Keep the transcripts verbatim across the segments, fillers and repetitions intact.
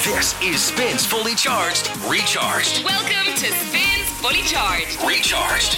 This is Spins Fully Charged, Recharged. Welcome to Spins Fully Charged, Recharged.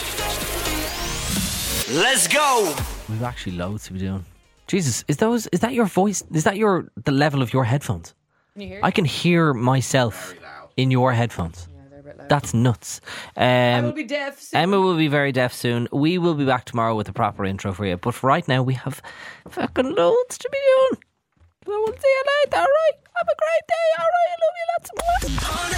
Let's go. We've actually loads to be doing. Jesus, is those? Is that your voice? Is that your the level of your headphones? Can you hear? I can hear myself in your headphones. Yeah, they're a bit loud. That's nuts. Um, I will be deaf soon. Emma will be very deaf soon. We will be back tomorrow with a proper intro for you. But for right now, we have fucking loads to be doing. I will see you later, alright? Have a great day, alright? I love you lots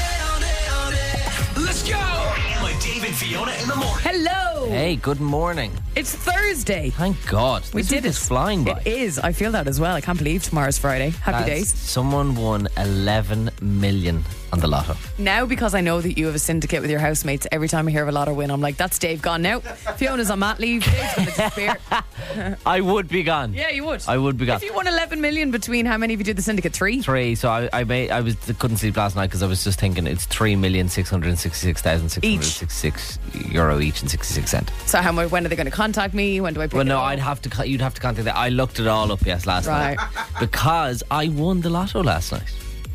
more. Let's go. Emma, Dave and Fiona in the morning. Hello. Hey, good morning. It's Thursday. Thank God. We this did week is it. flying by. It is. I feel that as well. I can't believe tomorrow's Friday. Happy Lads, days. Someone won eleven million on the lotto. Now, because I know that you have a syndicate with your housemates, every time I hear of a lotto win, I'm like, that's Dave gone now. Fiona's on mat leave. Dave's going to disappear. I would be gone. Yeah, you would. I would be gone. If you won eleven million between how many of you did the syndicate? Three? Three. So I, I made. I was couldn't sleep last night because I was just thinking it's three million six hundred sixty-six thousand six hundred sixty-six euro each and sixty-six cent. So how much? When are they going to contact me? When do I pick Well, it no, up? I'd have to. co- You'd have to contact that. I looked it all up yes last Right. night because I won the lotto last night.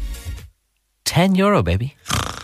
Ten euro, baby.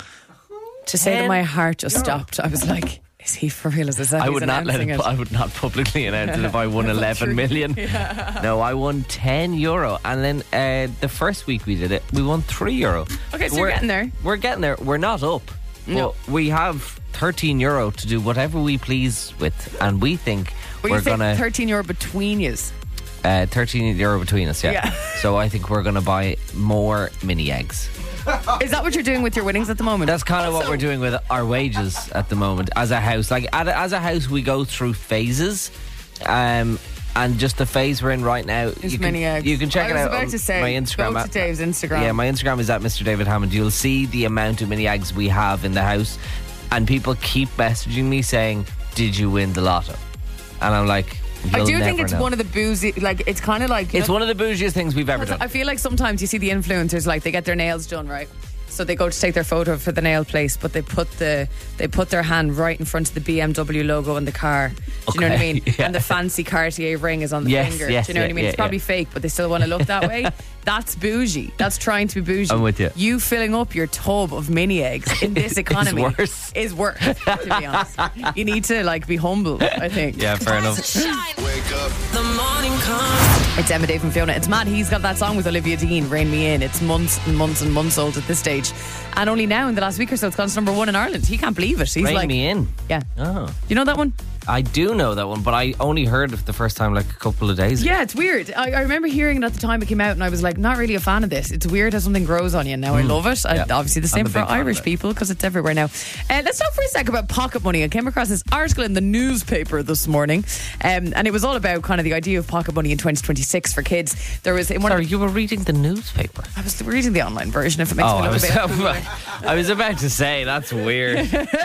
To say that ten my heart just stopped. I was like, is he for real? Is this that I he's would not let announcing it, I would not publicly announce it if I won eleven million. No, I won ten euro, and then uh, the first week we did it, we won three euro. Okay, so we're you're getting there. We're getting there. We're not up. No. But we have thirteen euro to do whatever we please with, and we think Well, we're you say gonna thirteen euro between yous. uh, thirteen euro between us. Yeah. Yeah. So I think we're gonna buy more mini eggs. Is that what you're doing with your winnings at the moment? That's kind of what we're doing with our wages at the moment as a house. Like at a, as a house, we go through phases, um, and just the phase we're in right now. It's you mini can, eggs. You can check I it was out about on to say, my Instagram. go to at- Dave's Instagram. Yeah, my Instagram is at Mister David Hammond. You'll see the amount of mini eggs we have in the house, and people keep messaging me saying, "Did you win the lotto?" And I'm like, I "You'll do think never it's know." one of the boozy, like, it's kind of like... you It's know, one of the bougiest things we've ever done. I feel like sometimes you see the influencers, like, they get their nails done, right? So they go to take their photo for the nail place, but they put the they put their hand right in front of the B M W logo in the car. Do you know what I Okay, mean? yeah. And the fancy Cartier ring is on the Yes, finger. yes, Do you know what yeah, I mean? It's yeah, probably yeah. fake, but they still want to look that way. That's bougie. That's trying to be bougie. I'm with you. You filling up your tub of mini eggs in this economy worse. is worse, to be honest. You need to, like, be humble, I think. Yeah, fair enough. Wake up. the morning comes. It's Emma, Dave and Fiona. It's mad. He's got that song with Olivia Dean, Rain Me In. It's months and months and months old at this stage. And only now in the last week or so it's gone to number one in Ireland. He can't believe it. He's Rain like, me in. yeah. Oh, You know that one? I do know that one, but I only heard it the first time like a couple of days ago. Yeah, it's weird. I, I remember hearing it at the time it came out and I was like, not really a fan of this. It's weird how something grows on you and now I love it. I, Yeah. obviously the same I'm a for big fan of Irish it. people because it's everywhere now. Uh, let's talk for a sec about pocket money. I came across this article in the newspaper this morning um, and it was all about kind of the idea of pocket money in twenty twenty-six for kids. There was in one Sorry, of, you were reading the newspaper. I was reading the online version if it makes Oh, me I look was, a bit cool. I was about to say that's weird.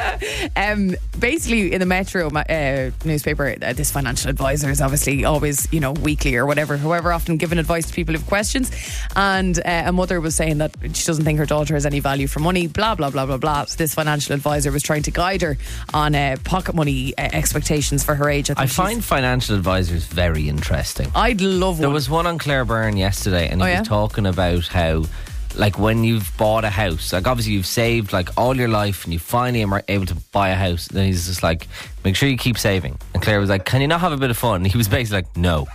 Um, basically, in the Metro uh, newspaper, uh, this financial advisor is obviously always, you know, weekly or whatever, however often giving advice to people who have questions. And uh, a mother was saying that she doesn't think her daughter has any value for money, blah, blah, blah, blah, blah. So this financial advisor was trying to guide her on uh, pocket money uh, expectations for her age. I, think I she's- find financial advisors very interesting. I'd love There one. was one on Claire Byrne yesterday, and he Oh, yeah? was talking about how, like, when you've bought a house, like, obviously you've saved, like, all your life, and you finally are able to buy a house. Then he's just like, make sure you keep saving. And Claire was like, can you not have a bit of fun? And he was basically like, no.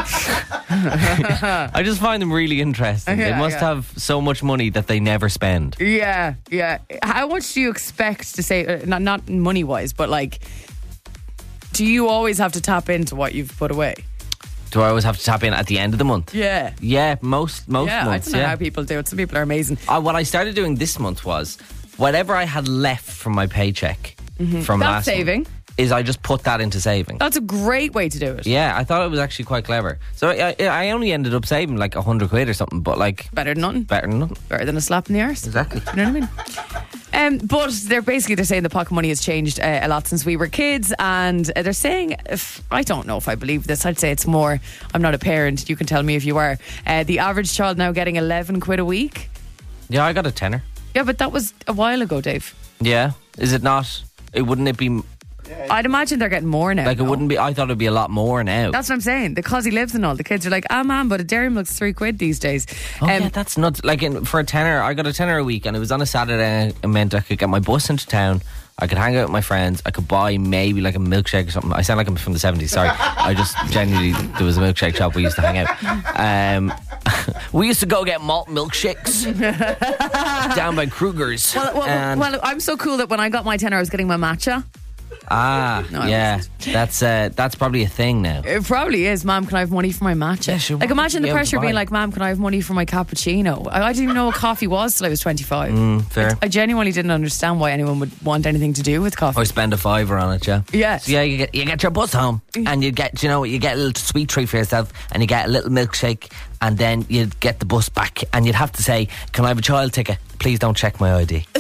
I just find them really interesting. Yeah, they must yeah. have so much money that they never spend. Yeah, yeah. How much do you expect to save? Uh, not not money wise, but like, do you always have to tap into what you've put away? Do I always have to tap in at the end of the month? Yeah. Yeah, most most Yeah, months. I don't know yeah. how people do it. Some people are amazing. Uh, what I started doing this month was whatever I had left from my paycheck from That's last saving. month, is I just put that into saving. That's a great way to do it. Yeah, I thought it was actually quite clever. So I, I only ended up saving like a hundred quid or something, but like Better than nothing. better than nothing. Better than a slap in the arse. Exactly. You know what I mean? Um, but they're basically they're saying the pocket money has changed uh, a lot since we were kids, and uh, they're saying if, I don't know if I believe this. I'd say it's more. I'm not a parent. You can tell me if you are. Uh, the average child now getting eleven quid a week. Yeah, I got a tenner. Yeah, but that was a while ago, Dave. Yeah, is it not? It wouldn't it be? I'd imagine they're getting more now. Like it no? wouldn't be. I thought it'd be a lot more now. That's what I'm saying. Because he lives and all, the kids are like, ah, man, but a dairy milk's three quid these days. Oh Um, yeah, that's nuts. Like in, for a tenner, I got a tenner a week, and it was on a Saturday. It meant I could get my bus into town. I could hang out with my friends. I could buy maybe like a milkshake or something. I sound like I'm from the seventies. Sorry, I just genuinely there was a milkshake shop we used to hang out. Um, we used to go get malt milkshakes down by Kruger's. well, well, and, well, I'm so cool that when I got my tenner, I was getting my matcha. ah, No, I yeah, wasn't. that's uh, that's probably a thing now. It probably is. Ma'am, can I have money for my matcha? Yeah, sure, Like, what imagine would the you be able pressure to being buy? like, ma'am, can I have money for my cappuccino? I, I didn't even know what coffee was till I was twenty-five. Mm, fair. I genuinely didn't understand why anyone would want anything to do with coffee. Or spend a fiver on it, yeah. Yeah. So yeah, you get you get your bus home, and you get you know you get a little sweet treat for yourself, and you get a little milkshake, and then you'd get the bus back, and you'd have to say, "Can I have a child ticket? Please don't check my I D."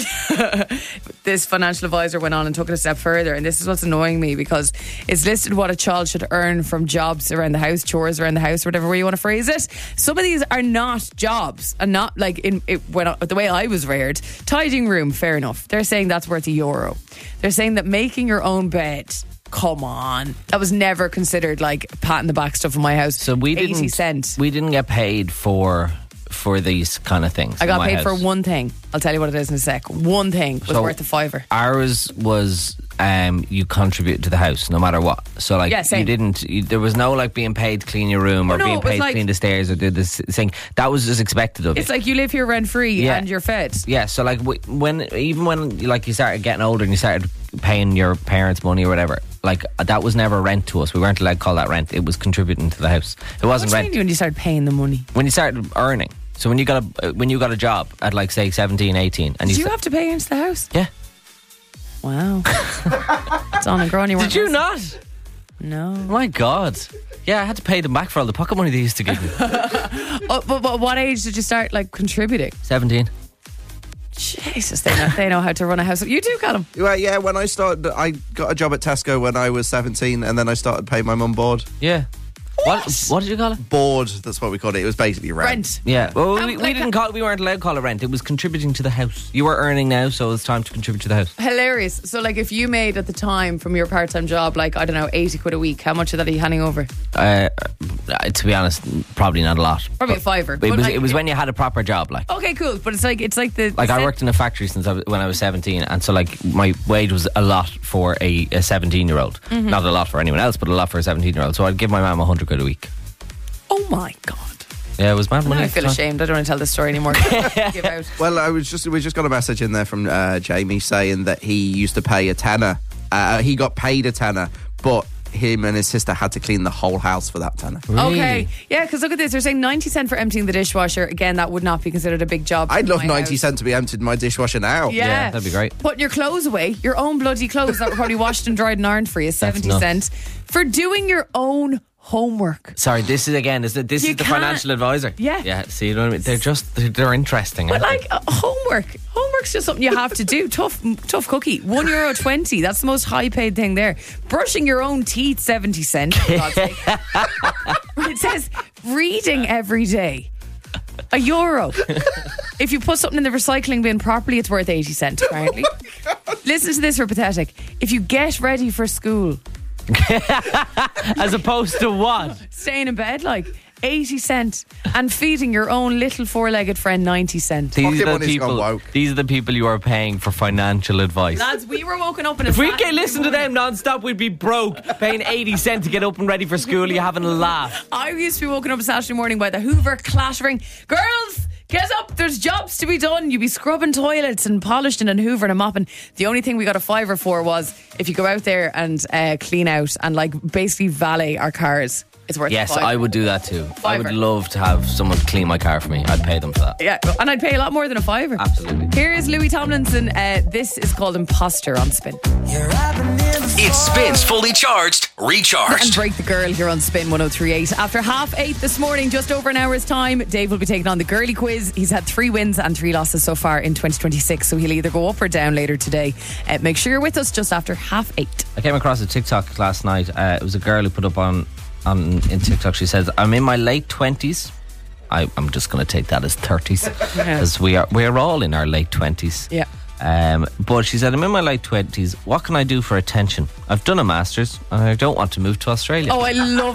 This financial advisor went on and took it a step further, and this is what's annoying me, because it's listed what a child should earn from jobs around the house, chores around the house, whatever way you want to phrase it. Some of these are not jobs, and not like in it, when I, the way I was reared. Tidying room, fair enough. They're saying that's worth a euro. They're saying that making your own bed, come on, that was never considered like pat in the back stuff in my house. So we eighty didn't cent. we didn't get paid for for these kind of things. I in got my paid house. for one thing. I'll tell you what it is in a sec. One thing was So worth a fiver. Ours was um, you contribute to the house no matter what. So like Yeah, same. you didn't. You, there was no like being paid to clean your room or Oh, no, being it was paid like- to clean the stairs or do this thing. That was just expected of you. It's like you live here rent free Yeah. and you're fed. Yeah, so like w- when even when like you started getting older and you started paying your parents money or whatever, like that was never rent to us. We weren't allowed to call that rent. It was contributing to the house. It wasn't What do you rent. mean when you started paying the money? When you started earning. So when you got a when you got a job at like say seventeen, eighteen, and Did you you have to pay into the house? yeah. Wow. It's on and growing. You Did you not? No. My God. Yeah, I had to pay them back for all the pocket money they used to give me. Oh, but, but what age did you start like contributing? seventeen. Jesus, they know, they know how to run a house. You do, Callum. Well, yeah, when I started, I got a job at Tesco when I was seventeen, and then I started paying my mum board. Yeah. What? What did you call it? Board, that's what we called it. It was basically rent. Rent. Yeah. Well, How- we, we like didn't a- call it. We weren't allowed to call it rent. It was contributing to the house. You were earning now, so it's time to contribute to the house. Hilarious. So, like, if you made at the time from your part-time job, like, I don't know, eighty quid a week, how much of that are you handing over? Uh, to be honest, probably not a lot. Probably But a fiver. It But, was. like, it was when you had a proper job, like. Okay, cool. But it's like it's like the Like I worked in a factory since I was, when I was seventeen, and so like my wage was a lot for a seventeen-year-old. Mm-hmm. Not a lot for anyone else, but a lot for a seventeen-year-old. So I'd give my mum a hundred quid a week. Oh my god. Yeah, it was mad Now money. I at the feel time. ashamed. I don't want to tell this story anymore. Give out. Well, I was just we just got a message in there from uh, Jamie saying that he used to pay a tenner. Uh, he got paid a tenner, but him and his sister had to clean the whole house for that tenner. Really? Okay, yeah, because look at this. They're saying ninety cent for emptying the dishwasher. Again, that would not be considered a big job. I'd in love my ninety house. cent to be emptied in my dishwasher now. Yeah. Yeah, that'd be great. Putting your clothes away, your own bloody clothes that were probably washed and dried and ironed for you, seventy nuts. cent for doing your own homework. Sorry, this is again. Is it, this You is the can't- financial advisor? Yeah. Yeah. See, you know what I mean? They're just they're, they're interesting. But aren't they? like uh, homework, homework's just something you have to do. Tough, tough cookie. One euro twenty. That's the most high paid thing there. Brushing your own teeth, seventy cent. For God's sake. It says reading every day. A euro. If you put something in the recycling bin properly, it's worth eighty cent. Apparently. Listen to this for pathetic. If you get ready for school, As opposed to what? staying in bed like eighty cent, and feeding your own little four-legged friend ninety cent. These Pocket are the money's gone people. woke. These are the people you are paying for financial advice. Lads, we were woken up in a If we Saturday could listen to morning. them non-stop, we'd be broke, paying eighty cent to get up and ready for school. You having a laugh? I used to be woken up Saturday morning by the Hoover clattering. Girls, get up, there's jobs to be done. You'd be scrubbing toilets and polishing and hoovering and mopping. The only thing we got a fiver for was if you go out there and uh, clean out and like basically valet our cars. It's worth Yes, a fiver. I would do that too. I Fiver. would love to have someone clean my car for me. I'd pay them for that. Yeah, and I'd pay a lot more than a fiver. Absolutely. Here is Louis Tomlinson. Uh, this is called Imposter on Spin. It spins fully charged, And recharged. Break the Girl here on Spin one oh three point eight. After half eight this morning, just over an hour's time, Dave will be taking on the girly quiz. He's had three wins and three losses so far in twenty twenty-six, so he'll either go up or down later today. Uh, make sure you're with us just after half eight. I came across a TikTok last night. Uh, it was a girl who put up on, on in TikTok. She says, "I'm in my late twenties." I, I'm just going to take that as thirties because we are we're all in our late twenties. Yeah. Um, but she said, I'm in my late twenties. What can I do for attention? I've done a master's and I don't want to move to Australia. Oh, I love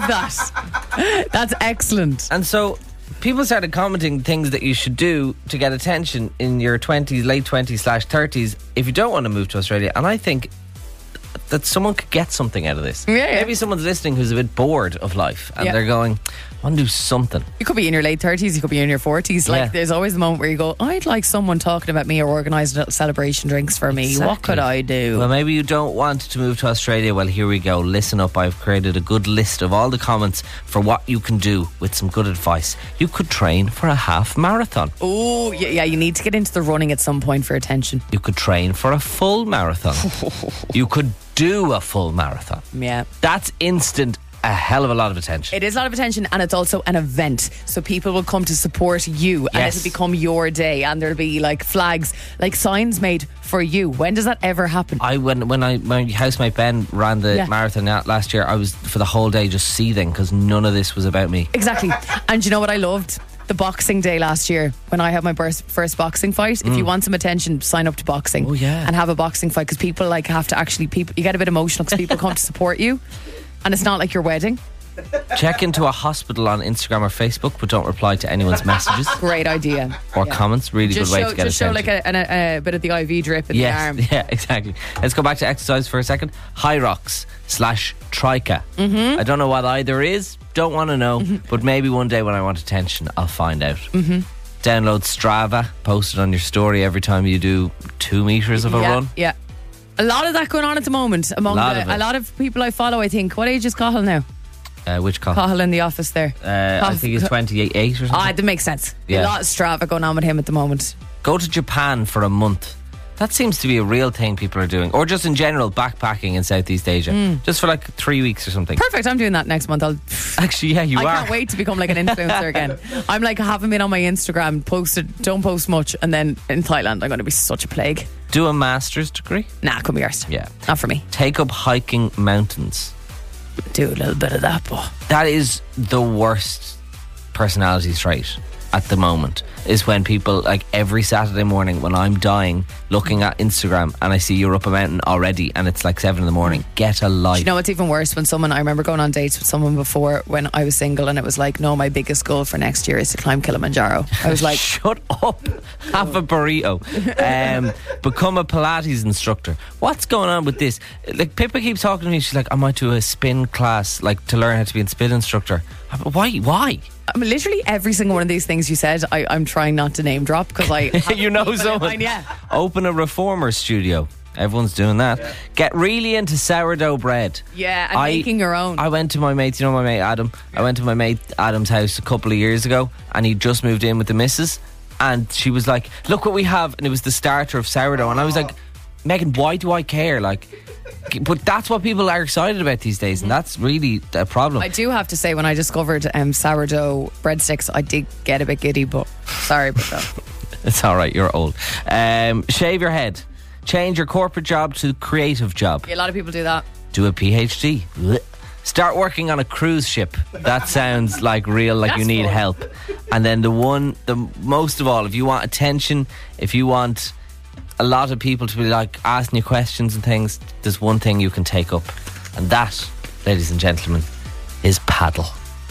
that. That's excellent. And so people started commenting things that you should do to get attention in your twenties, late twenties slash thirties if you don't want to move to Australia. And I think that someone could get something out of this. Yeah, yeah. Maybe someone's listening who's a bit bored of life and Yeah. they're going, I want to do something. You could be in your late thirties, you could be in your forties. Like, Yeah. there's always the moment where you go, I'd like someone talking about me or organising little celebration drinks for me. What Exactly. could I do? Well, maybe you don't want to move to Australia. Well, here we go. Listen up. I've created a good list of all the comments for what you can do with some good advice. You could train for a half marathon. Oh, yeah, yeah, you need to get into the running at some point for attention. You could train for a full marathon. You could do a full marathon. Yeah. That's instant a hell of a lot of attention. It is a lot of attention, and it's also an event. So people will come to support you, and Yes. it'll become your day, and there'll be like flags, like signs made for you. When does that ever happen? I when when I my housemate Ben ran the Yeah. marathon la- last year, I was for the whole day just seething because none of this was about me. Exactly. And you know what I loved? The Boxing Day last year when I had my first, first boxing fight. If you want some attention, sign up to boxing. Oh, yeah. And have a boxing fight, because people like have to actually, people you get a bit emotional because people come to support you, and it's not like your wedding. Check into a hospital on Instagram or Facebook, but don't reply to anyone's messages Great idea. or Yeah. comments. Really Just good way show, to get just show attention. like a, a, a bit of the I V drip in Yes, the arm. yeah, exactly. Let's go back to exercise for a second. High rocks slash trica. Mm-hmm. I don't know what either is. Don't want to know. Mm-hmm. But maybe one day when I want attention, I'll find out. Mm-hmm. Download Strava. Post it on your story every time you do two meters of a yeah, run. Yeah. A lot of that going on at the moment among Lot the, of it. a lot of people I follow, I think. What age is Cahill now? Uh, which cost? Cahill in the office there. Uh, I think he's twenty-eight or something. Ah, that makes sense. Yeah. A lot of Strava going on with him at the moment. Go to Japan for a month. That seems to be a real thing people are doing. Or just in general, backpacking in Southeast Asia. Hmm. Just for like three weeks or something. Perfect. I'm doing that next month. I'll. Actually, yeah, you I are. can't wait to become like an influencer again. I'm like, I haven't been on my Instagram, posted, don't post much, and then in Thailand, I'm going to be such a plague. Do a master's degree. Nah, couldn't be arsed. Yeah. Not for me. Take up hiking mountains. Do a little bit of that, but That is the worst personality trait at the moment, is when people, like every Saturday morning when I'm dying, looking at Instagram and I see you're up a mountain already and it's like seven in the morning. Get a life. you know what's even worse? When someone, I remember going on dates with someone before when I was single, and it was like, no, my biggest goal for next year is to climb Kilimanjaro. I was like, shut up. Have a burrito. Um, become a Pilates instructor. What's going on with this? Like, Pippa keeps talking to me. She's like, I might do a spin class, like to learn how to be a spin instructor. Why? Why? I mean, literally every single one of these things you said, I, I'm trying not to name drop because I have You know people in someone. mind, yeah. Open a reformer studio. Everyone's doing that. Get really into sourdough bread. Yeah, and I- making your own. I went to my mate, you know my mate Adam? I went to my mate Adam's house a couple of years ago and he just moved in with the missus and she was like, look what we have. And it was the starter of sourdough. And I was like, Megan, why do I care? Like, but that's what people are excited about these days, and that's really a problem. I do have to say, when I discovered um, sourdough breadsticks, I did get a bit giddy, but sorry about that. It's all right, you're old. Um, shave your head. Change your corporate job to creative job. Yeah, a lot of people do that. Do a PhD. Blech. Start working on a cruise ship. That sounds like real, like That's you need fun. help. And then the one, the most of all, if you want attention, if you want a lot of people to be like asking you questions and things, there's one thing you can take up, and that, ladies and gentlemen, is paddle.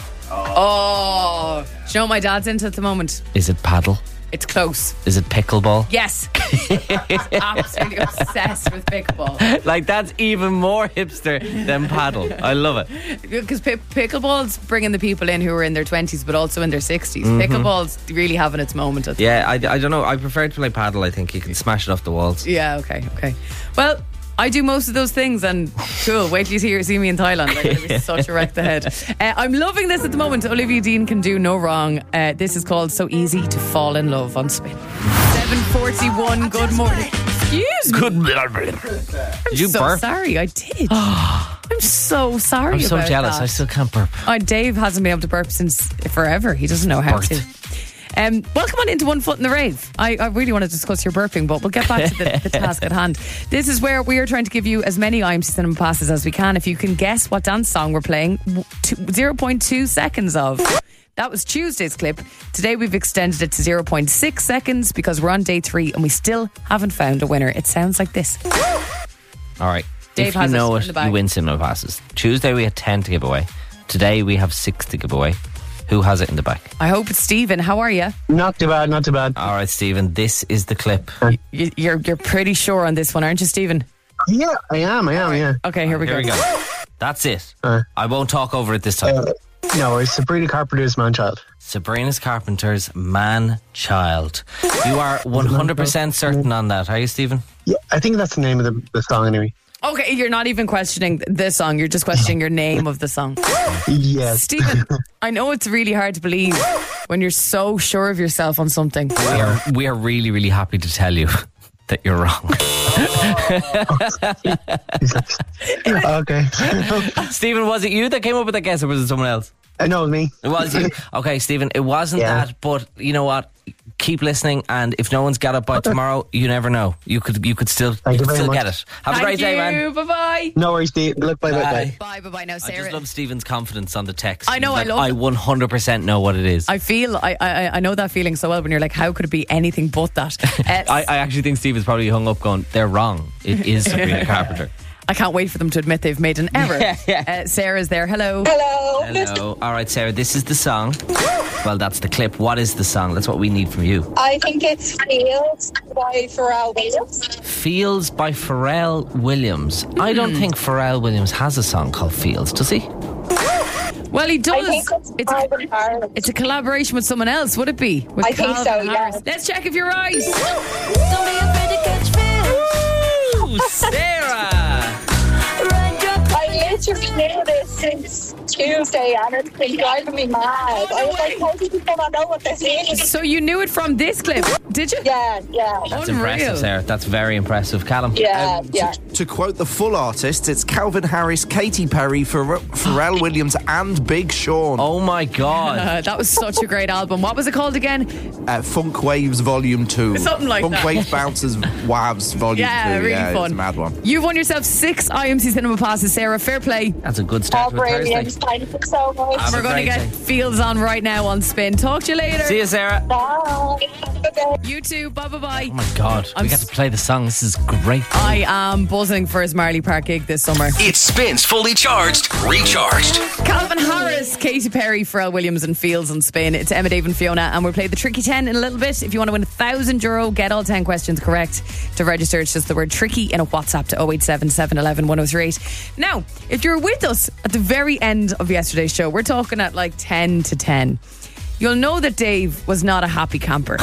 Oh, do you know what my dad's into at the moment? Is it paddle? It's close. Is it pickleball? Yes. Absolutely obsessed with pickleball. Like, that's even more hipster than paddle. I love it. Because pi- pickleball's bringing the people in who are in their twenties but also in their sixties. Pickleball's really having its moment. At the Yeah, I, I don't know. I prefer to play paddle. I think you can smash it off the walls. Yeah, okay, okay. Well, I do most of those things, and cool, wait till you see, see me in Thailand. I'm going to be such a wreck the head. Uh, I'm loving this at the moment. Olivia Dean can do no wrong. Uh, this is called So Easy to Fall in Love on Spin. seven forty-one, good morning. Excuse me. Good. Did you so burp? sorry, I did. I'm so sorry I'm so about jealous. that. I still can't burp. Oh, Dave hasn't been able to burp since forever. He doesn't know how Birth. to. Um, welcome on into One Foot in the Rave. I, I really want to discuss your burping, but we'll get back to the, the task at hand. This is where we are trying to give you as many I M C Cinema passes as we can. If you can guess what dance song we're playing, w- two, zero point two seconds of, That was Tuesday's clip. Today we've extended it to zero point six seconds because we're on day three and we still haven't found a winner. It sounds like this. All right. Dave if you has it know in it, the bag. you win cinema passes. Tuesday we had ten to give away. Today we have six to give away. Who has it in the back? I hope it's Stephen. How are you? Not too bad, not too bad. All right, Stephen, this is the clip. You- You're you're pretty sure on this one, aren't you, Stephen? Yeah, I am, I am, yeah. Okay, here we Here go. we go. That's it. Uh, I won't talk over it this time. uh, no, it's Sabrina Carpenter's Man-Child. Sabrina's Carpenter's Man-Child. You are one hundred percent certain on that, are you, Stephen? Yeah, I think that's the name of the, the song anyway. Okay, you're not even questioning the song. You're just questioning your name of the song. Yes. Stephen, I know it's really hard to believe when you're so sure of yourself on something. We are, we are really, really happy to tell you that you're wrong. Okay. Stephen, was it you that came up with that guess or was it someone else? I know me. It was you. Okay, Stephen, it wasn't Yeah. that, but you know what? Keep listening, and if no one's got it by tomorrow, you never know. You could you could still, you Thank you could very still much. get it. Have Thank a great you. day, man. Bye-bye. No worries, Steve. Look, bye, bye, bye. Bye, bye-bye. Now, I Sarah. just love Stephen's confidence on the text. I know, He's I like, love I it. one hundred percent know what it is. I feel, I, I I know that feeling so well when you're like, how could it be anything but that? Uh, I, I actually think Stephen's probably hung up going, they're wrong. It is Sabrina Carpenter. I can't wait for them to admit they've made an error. Yeah, yeah. Uh, Sarah's there. Hello. Hello. All right, Sarah, this is the song. Well, that's the clip. What is the song? That's what we need from you. I think it's Fields by Pharrell Williams. Fields by Pharrell Williams. I don't think Pharrell Williams has a song called Fields, does he? Well, he I does. think it's It's a, Calvin Harris. it's a collaboration with someone else, would it be? With I think so, Calvin yeah. Harris. Let's check if you're right. Ooh, Sarah! I literally knew this since Tuesday and it's been driving me mad. I was like, how do people not know what this is? So you knew it from this clip, did you? Yeah, yeah. That's Unreal. impressive, Sarah. That's very impressive. Callum? Yeah, yeah. To quote the full artist, it's Calvin Harris, Katy Perry, Pharrell, Pharrell Williams, and Big Sean. Oh my God. Uh, that was such a great album. What was it called again? Uh, Funk Waves Volume two. Something like Funk that. Waves Bounces Wavs Volume Yeah, two. really yeah, fun. It's a mad one. You've won yourself six I M C Cinema passes, Sarah. Fair play. That's a good Oh, start to a brilliant. Thursday. Thank you so much. Have a We're going to great get day. Fields on right now on Spin. Talk to you later. See you, Sarah. Bye. Have a good day. You too. Bye bye bye. Oh my God. I'm we get s- to play the song. This is great. I am buzzing for his Marley Park gig this summer. It spins fully charged, recharged. Calvin Harris, Katy Perry, Pharrell Williams, and Fields on Spin. It's Emma, Dave, and Fiona, and we'll play the Tricky ten in a little bit. If you want to win a thousand euro, get all ten questions correct. To register, it's just the word tricky in a WhatsApp to oh eight seven, seven one one, one oh three eight. Now, if you're with us at the very end of yesterday's show, we're talking at like ten to ten. You'll know that Dave was not a happy camper.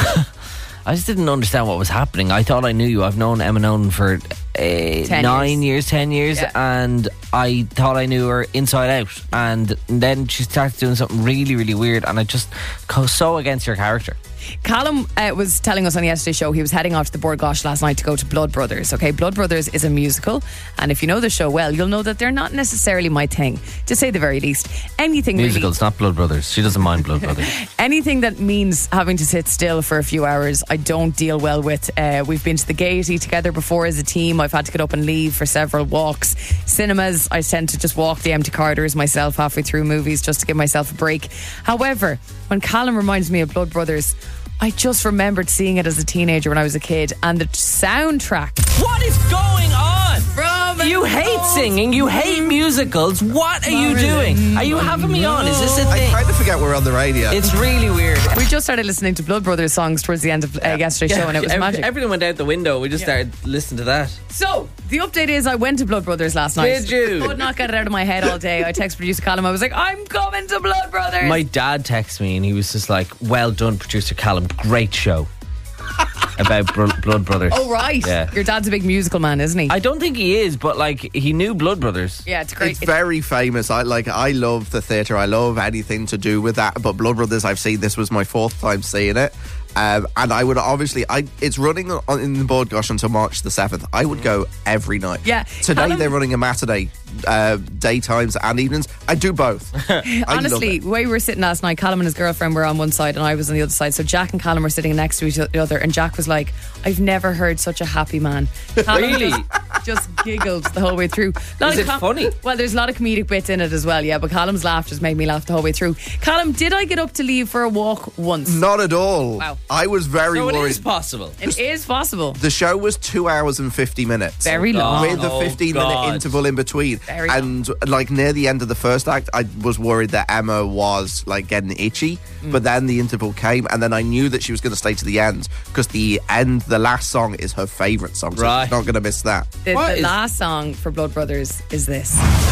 I just didn't understand what was happening. I thought I knew you. I've known Emma Nolan for uh, nine years. years, ten years, Yeah. and I thought I knew her inside out. And then she started doing something really, really weird, and I just go so against your character. Callum uh, was telling us on yesterday's show he was heading off to the Bord Gosh last night to go to Blood Brothers. Okay, Blood Brothers is a musical, and if you know the show well, you'll know that they're not necessarily my thing, to say the very least. Anything Musicals, not Blood Brothers. She doesn't mind Blood Brothers. really, anything that means having to sit still for a few hours, I don't deal well with. Uh, we've been to the Gaiety together before as a team. I've had to get up and leave for several walks. Cinemas, I tend to just walk the empty corridors myself halfway through movies just to give myself a break. However, when Callum reminds me of Blood Brothers, I just remembered seeing it as a teenager when I was a kid, and the soundtrack What is going on? from You hate singing, you hate musicals. What are you doing? Are you having me on? Is this a I thing? kind of forget we're on the radio. It's really weird. We just started listening to Blood Brothers songs towards the end of uh, yesterday's show, and it was Every- magic. Everything went out the window. We just started listening to that. So, the update is I went to Blood Brothers last night. Did you? Could not get it out of my head all day. I texted producer Callum. I was like, I'm coming to Blood Brothers. My dad texted me and he was just like, well done, producer Callum. Great show. About Bro- Blood Brothers. Oh, right. Yeah. Your dad's a big musical man, isn't he? I don't think he is, but like, he knew Blood Brothers. yeah, it's great. It's very famous. I like. I love the theatre. I love anything to do with that. But Blood Brothers, I've seen. This was my fourth time seeing it. Um, and I would obviously, I it's running on, in the Bord Gosh until March the seventh. I would go every night. Yeah. Today Callum- they're running a matinee, uh, daytimes and evenings. I do both. I Honestly, love the way we were sitting last night, Callum and his girlfriend were on one side and I was on the other side. So Jack and Callum were sitting next to each other, and Jack was like, "I've never heard such a happy man." Callum Really? Just, just giggled the whole way through. Lot Is of it funny? Well, there's a lot of comedic bits in it as well, yeah. But Callum's laugh just made me laugh the whole way through. Callum, did I get up to leave for a walk once? Not at all. Wow. I was very So it worried. is possible. It is possible. The show was two hours and fifty minutes. Very long. With a Oh, fifteen God. minute interval in between. Very and like near the end of the first act, I was worried that Emma was like getting itchy. Mm. But then the interval came, and then I knew that she was going to stay to the end because the end, the last song is her favourite song. So Right. she's not going to miss that. The, What the is- last song for Blood Brothers is this.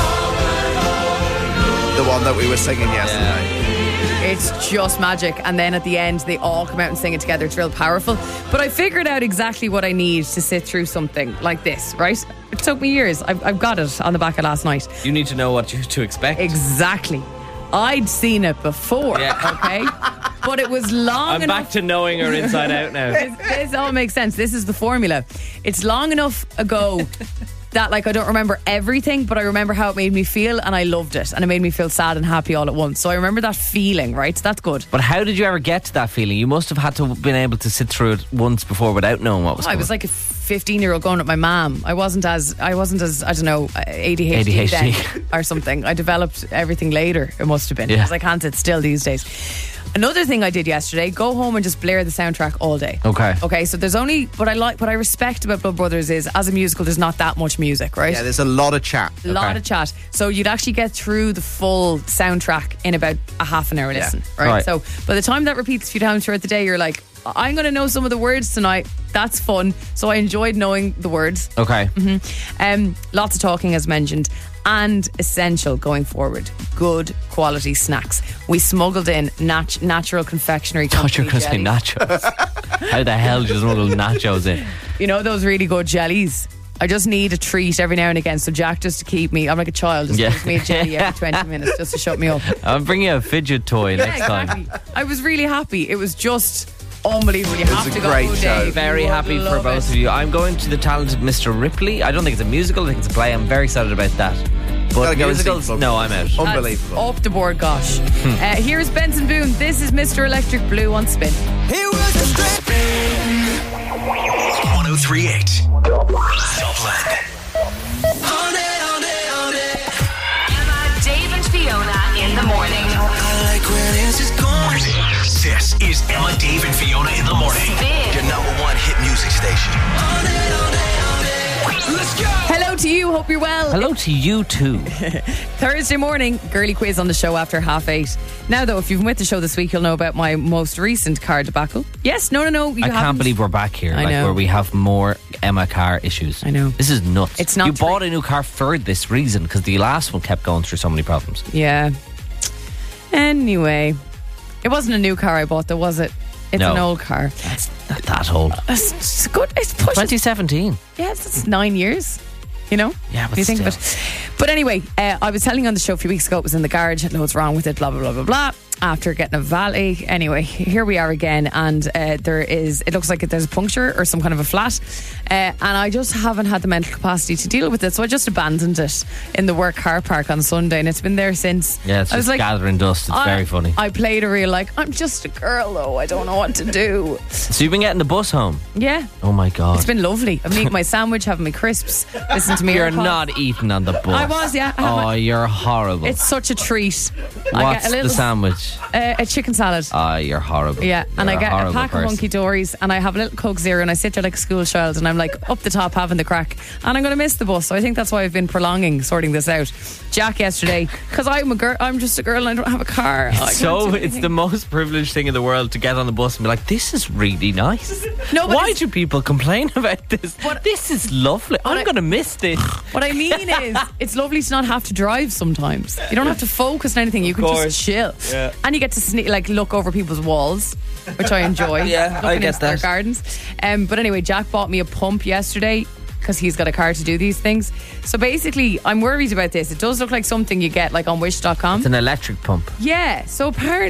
The one that we were singing yesterday. It's just magic. And then at the end, they all come out and sing it together. It's real powerful. But I figured out exactly what I need to sit through something like this, right? It took me years. I've, I've got it on the back of last night. You need to know what you to expect. Exactly. I'd seen it before, Yeah. okay? But it was long I'm enough. back to knowing her inside out now. This, this all makes sense. This is the formula. It's long enough ago that like I don't remember everything, but I remember how it made me feel, and I loved it, and it made me feel sad and happy all at once. So I remember that feeling, right? So that's good. But how did you ever get to that feeling? You must have had to have been able to sit through it once before without knowing what was I going was like a fifteen year old going with my mom. I wasn't as I wasn't as I don't know A D H D, A D H D. then or something. I developed everything later. It must have been Yeah. because I can't sit still these days. Another thing I did yesterday: go home and just blare the soundtrack all day. Okay. Okay. So there's only what I like, what I respect about Blood Brothers is as a musical, there's not that much music, right? Yeah, there's a lot of chat. A lot Okay. of chat. So you'd actually get through the full soundtrack in about a half an hour listen. Right? Right. So by the time that repeats a few times throughout the day, you're like, I'm going to know some of the words tonight. That's fun. So I enjoyed knowing the words. Okay. Um, lots of talking as mentioned. And essential going forward, good quality snacks. We smuggled in nat- natural confectionery. I thought you were going to say jellies. nachos. How the hell did you smuggle nachos in? You know those really good jellies? I just need a treat every now and again. So Jack, just to keep me, I'm like a child, just Yeah. gives me a jelly every twenty minutes just to shut me up. I'll bring you a fidget toy Yeah, next time. exactly. I was really happy. It was just unbelievable. You have a to go, great show. Dave. Very You would happy for love both it. of you. I'm going to the talented Mister Ripley. I don't think it's a musical. I think it's a play. I'm very excited about that. But Gotta go and see musicals, Blood no, I'm out. Brothers. That's Unbelievable. Up the board, gosh. uh, here's Benson Boone. This is Mister Electric Blue on Spin. one oh three point eight Dublin. Emma, Dave, and Fiona in the morning. This is Emma, Dave, and Fiona in the morning. Spin. Your number one hit music station. Let's go. Hello to you. Hope you're well. Hello to you too. Thursday morning, girly quiz on the show after half eight. Now, though, if you've been with the show this week, you'll know about my most recent car debacle. Yes, no, no, no. You I can't haven't. believe we're back here, I like know. where we have more Emma car issues. I know. This is nuts. It's not You true. bought a new car for this reason because the last one kept going through so many problems. Yeah. Anyway, it wasn't a new car I bought, though, was it? It's No. an old car. That's not that old. It's, it's good. It's pushing. twenty seventeen. Yeah, it's, it's nine years. You know? Yeah, but When you think of still. it. But anyway, uh, I was telling you on the show a few weeks ago, it was in the garage, had loads wrong with it, blah, blah, blah, blah, blah. After getting a valet. Anyway, here we are again, and uh, there is, it looks like there's a puncture or some kind of a flat. Uh, and I just haven't had the mental capacity to deal with it. So I just abandoned it in the work car park on Sunday, and it's been there since. Yeah, it's I was just like, gathering dust. It's I, very funny. I played a real, like, I'm just a girl, though. I don't know what to do. So you've been getting the bus home? Yeah. Oh my God. It's been lovely. I've been eating my sandwich, having my crisps, listen to me. You're AirPods. not eating on the bus. I was, yeah. I have Oh, my- you're horrible. It's such a treat. I What's get a little the sandwich? uh, a chicken salad. Ah, you're horrible. Yeah, and You're I get a horrible pack of person. Hunky Dories, and I have a little Coke Zero, and I sit there like a school child, and I'm like up the top having the crack, and I'm going to miss the bus. So I think that's why I've been prolonging sorting this out. Jack yesterday, because I'm a girl, I'm just a girl, and I don't have a car. I can't So do it's anything. the most privileged thing in the world to get on the bus and be like, this is really nice. No, but Why it's- do people complain about this? What- this is lovely. I'm I- going to miss this. What I mean is, it's lovely to not have to drive sometimes. You don't have to focus on anything. You can course. just chill. Yeah. And you get to sne- like look over people's walls, which I enjoy. Yeah, I Looking get into their that. gardens. Um, but anyway, Jack bought me a pump yesterday because he's got a car to do these things. So basically, I'm worried about this. It does look like something you get like on wish dot com. It's an electric pump. Yeah, so apparently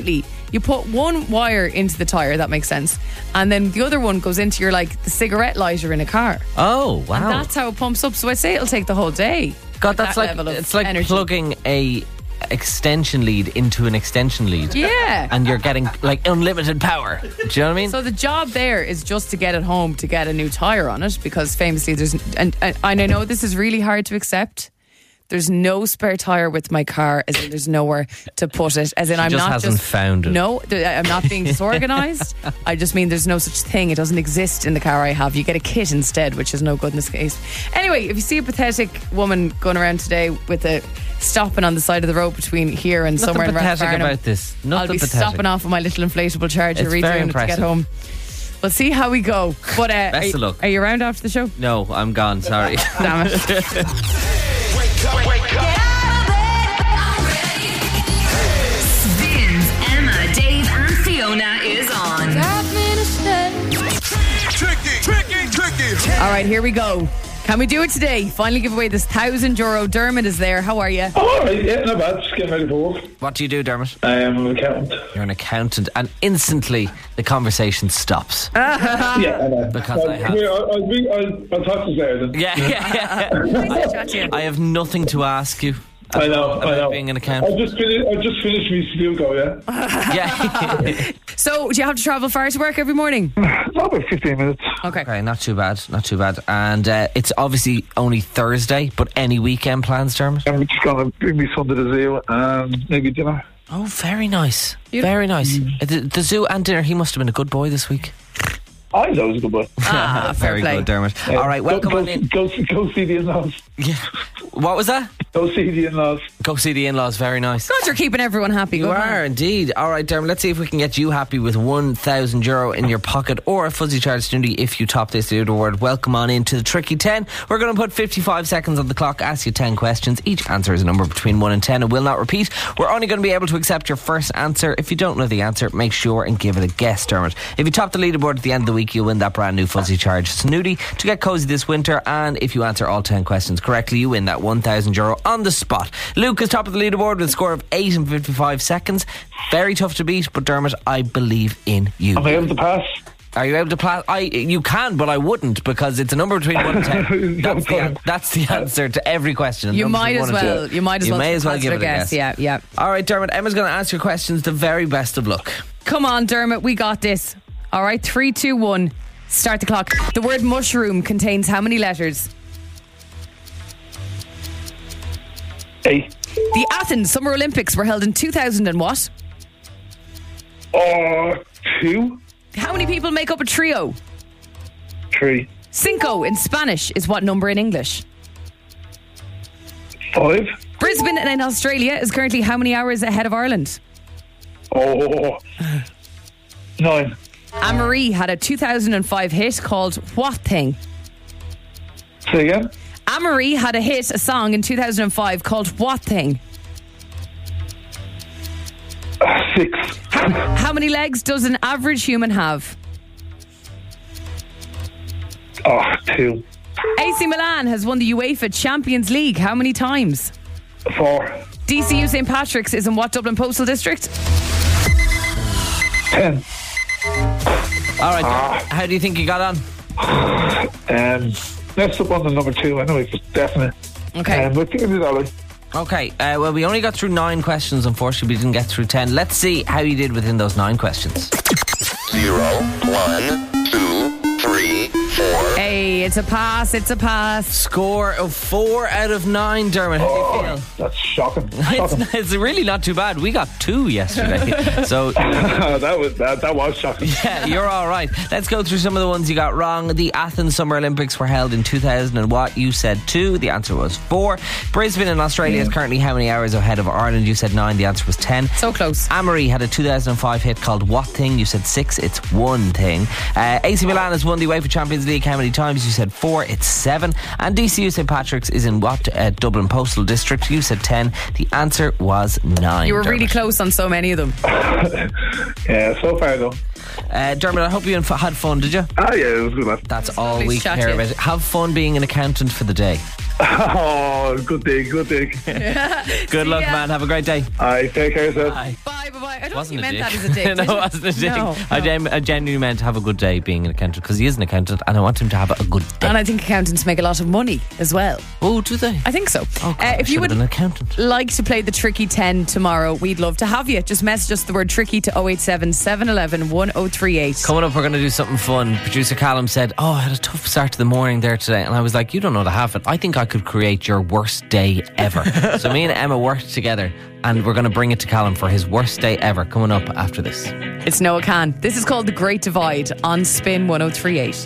You put one wire into the tyre, that makes sense, and then the other one goes into your like the cigarette lighter in a car. Oh, wow. And that's how it pumps up. So I'd say it'll take the whole day. God, that's that like level of it's like energy. plugging a extension lead into an extension lead. Yeah. And you're getting like unlimited power. Do you know what I mean? So the job there is just to get it home to get a new tyre on it, because famously there's and, and I know this is really hard to accept. There's no spare tyre with my car, as in there's nowhere to put it. As in, She I'm just not hasn't just found it. No, th- I'm not being disorganised. I just mean there's no such thing. It doesn't exist in the car I have. You get a kit instead, which is no good in this case. Anyway, if you see a pathetic woman going around today with a stopping on the side of the road between here and Nothing somewhere in pathetic Rathfarnham, about this. I'll Nothing be pathetic. stopping off with my little inflatable charger, It's very redoing it to get impressive. home. We'll see how we go. But uh, Best are, of luck. Are you around after the show? No, I'm gone. Sorry. Damn it. Spins Emma, Dave, and Fiona is on. Tricky, tricky, tricky. All right, here we go. Can we do it today? Finally give away this thousand euro. Dermot is there. How are you? All right, yeah, not bad. Just getting ready for work. What do you do, Dermot? I'm an accountant. You're an accountant, and instantly the conversation stops. Yeah, I know. Because Well, I have- come here, I'll, I'll, be- I'll, I'll talk to you later then. Yeah, yeah, Nice to yeah. chat to you. I have nothing to ask you. I know, about I know. being an I accountant. just finished. I just finished my Sudoku, yeah. Yeah. So, do you have to travel far to work every morning? About fifteen minutes. Okay. Okay, not too bad, not too bad. And uh, it's obviously only Thursday, but any weekend plans, Dermot? I'm just gonna bring my son to the zoo and maybe dinner. Oh, very nice. You- Very nice. Uh, The, the zoo and dinner, he must have been a good boy this week. I was always a good boy. Ah, fair Very play. good, Dermot. All right, welcome go, on go, in. Go, go see the in-laws. Yeah. What was that? Go see the in-laws. Go see the in-laws. Very nice. God, you're keeping everyone happy. You Good are man. indeed. All right, Dermot, let's see if we can get you happy with one thousand euro in your pocket or a fuzzy charge snooty if you top this leaderboard. Welcome on into the Tricky ten. We're going to put fifty-five seconds on the clock, ask you ten questions. Each answer is a number between one and ten and will not repeat. We're only going to be able to accept your first answer. If you don't know the answer, make sure and give it a guess, Dermot. If you top the leaderboard at the end of the week, you'll win that brand new fuzzy charge snooty to get cozy this winter. And if you answer all ten questions correctly, you win that one thousand euro on the spot. Luke is top of the leaderboard with a score of eight in fifty-five seconds. Very tough to beat, but Dermot, I believe in you. Am I able to pass? Are you able to play? I you can, but I wouldn't, because it's a number between one and ten. No That's the, an- problem. that's the answer to every question. a You number might between as one and well. ten. You might as You well. may as well hazard give it a guess. Yeah, yeah. All right, Dermot. Emma's going to ask your questions. The very best of luck. Come on, Dermot. We got this. All right, three, two, one. Start the clock. The word mushroom contains how many letters? Eight. The Athens Summer Olympics were held in two thousand and what? Or two. How many people make up a trio? Three. Cinco in Spanish is what number in English? Five. Brisbane in Australia is currently how many hours ahead of Ireland? Oh. Nine. Anne-Marie had a two thousand five hit called What Thing? Say again. Anne-Marie had a hit, a song in two thousand five called What Thing? Six. How many legs does an average human have? Oh, two. A C Milan has won the UEFA Champions League how many times? Four. D C U Saint Patrick's is in what Dublin Postal District? Ten. All right, Dermot, how do you think you got on? Um, next up on the number two, anyway, for definite. Okay. Um, but I think I did all right. Okay, uh, well, we only got through nine questions. Unfortunately, we didn't get through ten. Let's see how you did within those nine questions. Zero, one, two, three, four. Hey, it's a pass, it's a pass. Score of four out of nine, Dermot. How do you feel? That's shocking. shocking. It's, it's really not too bad. We got two yesterday. So, that was that, that was shocking. yeah, you're all right. Let's go through some of the ones you got wrong. The Athens Summer Olympics were held in two thousand and what? You said two. The answer was four. Brisbane in Australia is currently how many hours ahead of Ireland? You said nine. The answer was ten. So close. Anne-Marie had a two thousand five hit called What Thing? You said six. It's one thing. Uh, A C Milan has won the UEFA Champions League how many times? You said four. It's seven. And D C U Saint Patrick's is in what? Uh, Dublin Postal District. You said ten. The answer was nine. You were really Dermot. close on so many of them. Yeah, so far though. Uh, Dermot, I hope you had fun, did you? Ah, yeah, it was good, man. That's all lovely we to chat care to you. about. Have fun being an accountant for the day. Oh, good day, good day. Good luck, ya. man. Have a great day. All right, take care of yourself. Bye. Bye, bye, bye. I don't Wasn't think you a meant dig. that as a dig. no, did it you? wasn't a dig. No, I, no. gen- I genuinely meant to have a good day being an accountant because he is an accountant and I want him to have a good day. And I think accountants make a lot of money as well. Oh, do they? I think so. Oh, God, Uh, I if you should have would been an accountant. like to play the Tricky ten tomorrow, we'd love to have you. Just message us the word tricky to oh eight seven, seven one one, one oh three eight. Coming up, we're going to do something fun. Producer Callum said, oh, I had a tough start to the morning there today. And I was like, you don't know the half of it. I think I could create your worst day ever. So me and Emma worked together and we're going to bring it to Callum for his worst day ever. Coming up after this. It's Noah Khan. This is called The Great Divide on Spin one oh three eight.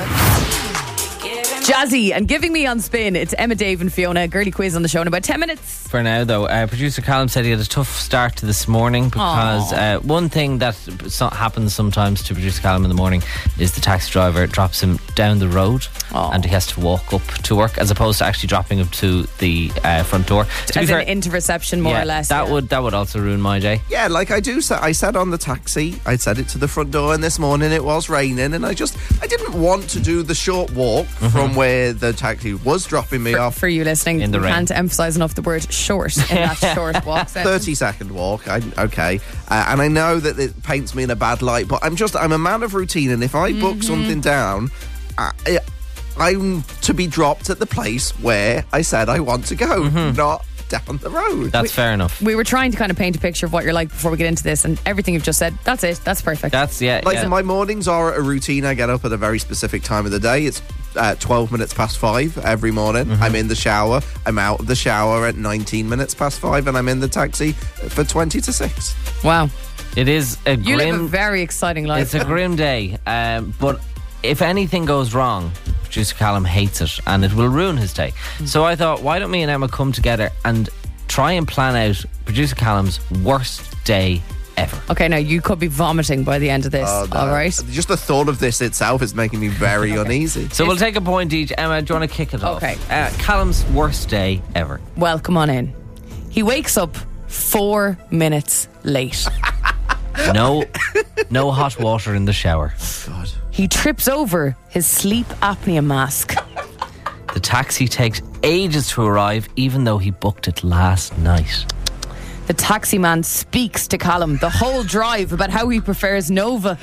Jazzy and giving me on Spin. It's Emma, Dave and Fiona. Girly quiz on the show in about ten minutes. For now, though, uh, producer Callum said he had a tough start to this morning because uh, one thing that so- happens sometimes to producer Callum in the morning is the taxi driver drops him down the road Aww. and he has to walk up to work as opposed to actually dropping him to the uh, front door. To As be fair, in into reception, more yeah, or less. that yeah. would that would also ruin my day. Yeah, like I do. sa- I said on the taxi, I said it to the front door, and this morning it was raining, and I just I didn't want to do the short walk from where the taxi was dropping me For, off. for you listening, In the we rain. can't emphasise enough the word short in that short walk session. thirty second walk. I, okay, uh, and I know that it paints me in a bad light, but I'm just I'm a man of routine, and if I book Mm-hmm. something down, I, I'm to be dropped at the place where I said I want to go, not down the road. That's fair enough. We were trying to kind of paint a picture of what you're like before we get into this, and everything you've just said, that's it. That's perfect. That's, yeah. Like yeah. my mornings are a routine. I get up at a very specific time of the day. It's uh, twelve minutes past five every morning. Mm-hmm. I'm in the shower. I'm out of the shower at nineteen minutes past five, and I'm in the taxi for twenty to six. Wow. It is a You grim... live a very exciting life. It's a grim day, um, but if anything goes wrong, producer Callum hates it and it will ruin his day. So I thought, why don't me and Emma come together and try and plan out producer Callum's worst day ever? Okay, now you could be vomiting by the end of this. Oh, no. All right. Just the thought of this itself is making me very uneasy. So we'll take a point each. Emma, do you want to kick it off? Okay. Uh, Callum's worst day ever. Well, come on in. He wakes up four minutes late. No, no hot water in the shower. God. He trips over his sleep apnea mask. The taxi takes ages to arrive, even though he booked it last night. The taxi man speaks to Callum the whole drive about how he prefers Nova.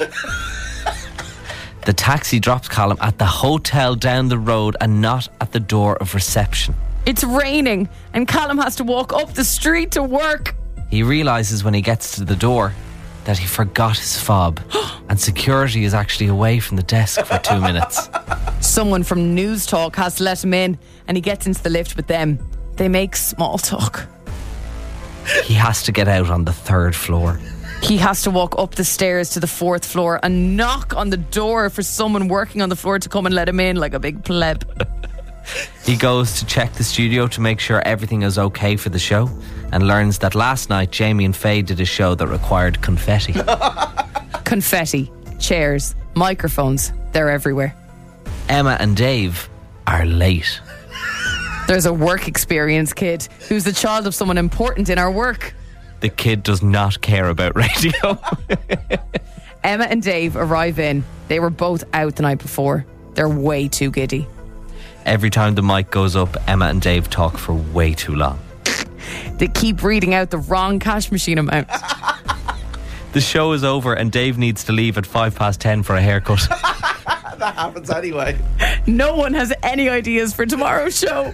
The taxi drops Callum at the hotel down the road and not at the door of reception. It's raining and Callum has to walk up the street to work. He realises when he gets to the door that he forgot his fob and security is actually away from the desk for two minutes. Someone from News Talk has to let him in and he gets into the lift with them. They make small talk. He has to get out on the third floor. He has to walk up the stairs to the fourth floor and knock on the door for someone working on the floor to come and let him in like a big pleb. He goes to check the studio to make sure everything is okay for the show and learns that last night Jamie and Faye did a show that required confetti. Confetti, chairs, microphones, they're everywhere. Emma and Dave are late. There's a work experience kid who's the child of someone important in our work. The kid does not care about radio. Emma and Dave arrive in. They were both out the night before. They're way too giddy. Every time the mic goes up, Emma and Dave talk for way too long. They keep reading out the wrong cash machine amount. The show is over and Dave needs to leave at five past ten for a haircut. That happens anyway. No one has any ideas for tomorrow's show.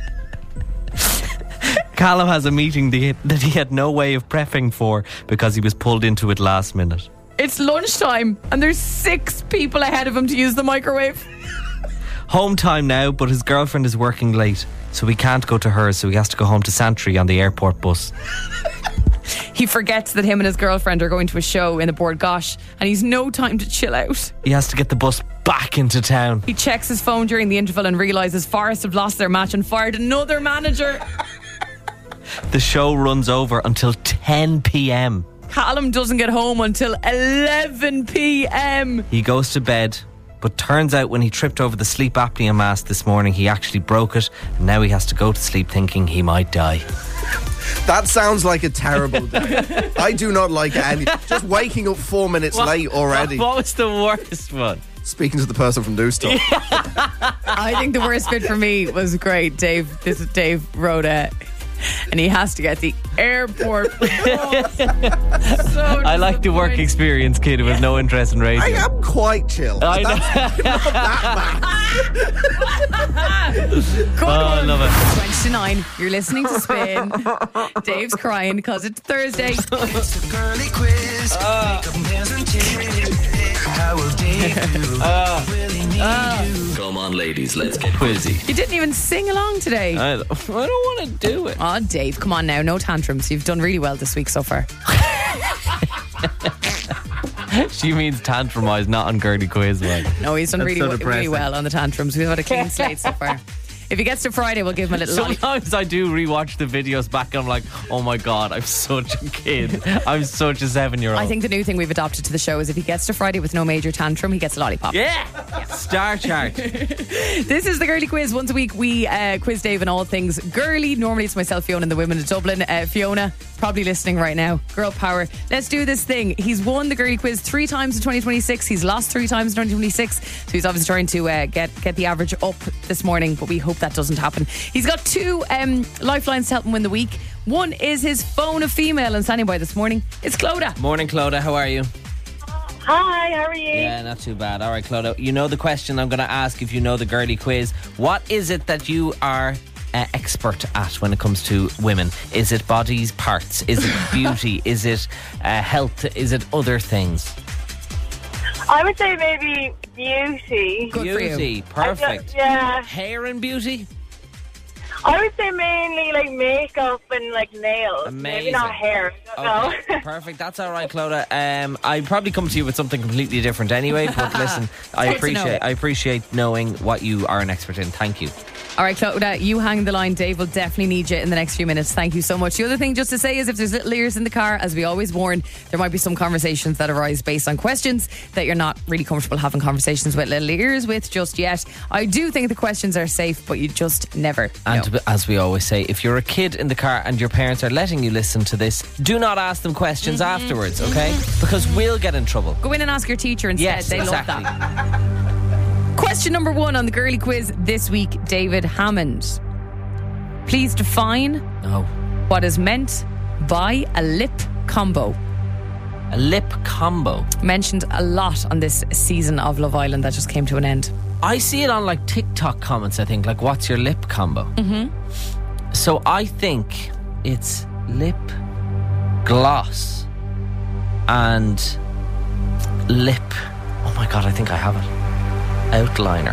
Callum has a meeting that he had no way of prepping for because he was pulled into it last minute. It's lunchtime and there's six people ahead of him to use the microwave. Home time now, but his girlfriend is working late, so he can't go to hers, so he has to go home to Santry on the airport bus. He forgets that him and his girlfriend are going to a show in the Board Gosh and he's no time to chill out. He has to get the bus back into town. He checks his phone during the interval and realises Forest have lost their match and fired another manager. The show runs over until ten p.m. Callum doesn't get home until eleven p.m. He goes to bed, but turns out when he tripped over the sleep apnea mask this morning, he actually broke it, and now he has to go to sleep thinking he might die. That sounds like a terrible day. I do not like it. And just waking up four minutes late already. What was the worst one? Speaking to the person from News Talk. I think the worst bit for me was great. Dave, this is Dave wrote uh, and he has to get the airport. Oh, so I like the work disappointing. experience kid with no interest in radio. I am quite chill. I know. Good Oh, I one. love it. twenty to nine, you're listening to Spin. Dave's crying because it's Thursday. It's the girly quiz. Make up pairs and tears. How will Dave do? Will he need you? Come on, ladies, let's get quizzy. You didn't even sing along today. I don't, I don't want to do it. Oh, Dave, come on now. No tantrums. You've done really well this week so far. She means tantrum wise, not on girly quiz wise. No, he's done That's really, so really depressing. well on the tantrums. We've had a clean slate so far. If he gets to Friday, we'll give him a little lolly. Sometimes I do rewatch the videos back and I'm like, oh my God, I'm such a kid. I'm such a seven year old. I think the new thing we've adopted to the show is if he gets to Friday with no major tantrum, he gets a lollipop. Yeah. Star chart. This is the Girly Quiz. Once a week, we uh, quiz Dave on all things girly. Normally, it's myself, Fiona, and the women of Dublin. Uh, Fiona, probably listening right now. Girl power. Let's do this thing. He's won the Girly Quiz three times in twenty twenty-six. He's lost three times in twenty twenty-six. So he's obviously trying to uh, get get the average up this morning, but we hope that doesn't happen. He's got two um, lifelines to help him win the week. One is his phone a female, and standing by this morning, it's Clodagh. Morning, Clodagh. How are you? Hi, how are you? Yeah, not too bad. All right, Clodagh. You know the question I'm going to ask if you know the girly quiz. What is it that you are uh, expert at when it comes to women? Is it bodies, parts? Is it beauty? Is it uh, health? Is it other things? I would say maybe beauty. Good for you. Beauty. Perfect. Yeah, Hair and beauty? I would say mainly like makeup and like nails. Maybe not Amazing. hair. I don't Okay, know. perfect. That's all right, Clodagh. Um, I probably come to you with something completely different anyway. But listen, I Good to know. appreciate I appreciate knowing what you are an expert in. Thank you. All right, Clodagh, you hang the line. Dave will definitely need you in the next few minutes. Thank you so much. The other thing just to say is if there's little ears in the car, as we always warn, there might be some conversations that arise based on questions that you're not really comfortable having conversations with little ears with just yet. I do think the questions are safe, but you just never And know. as we always say, if you're a kid in the car and your parents are letting you listen to this, do not ask them questions Mm-hmm. afterwards, okay? Because we'll get in trouble. Go in and ask your teacher instead. Yes, they exactly. love that. Question number one on the girly quiz this week, David Hammond. Please define Oh, what is meant by a lip combo. a lip combo. Mentioned a lot on this season of Love Island that just came to an end. I see it on like TikTok comments, I think, like, what's your lip combo? Mm-hmm. So I think it's lip gloss and lip. Oh my God, I think I have it. Outliner.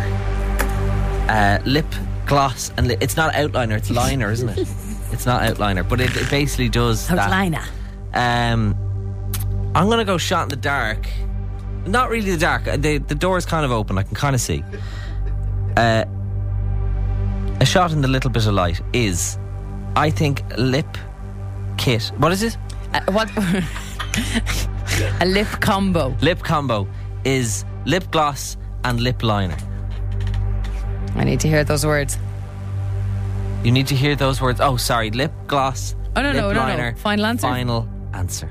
Uh, lip gloss and li- it's not outliner, it's liner, isn't it? It's not outliner, but it, it basically does that. Outliner. Um, I'm gonna go shot in the dark. Not really the dark. The the door is kind of open. I can kind of see. Uh, a shot in the little bit of light is, I think, lip kit. What is it? Uh, what? A lip combo. Lip combo is lip gloss and lip liner. I need to hear those words. You need to hear those words. Oh, sorry. Lip gloss. Oh, no, lip no, no, no. liner. Final answer? Final answer.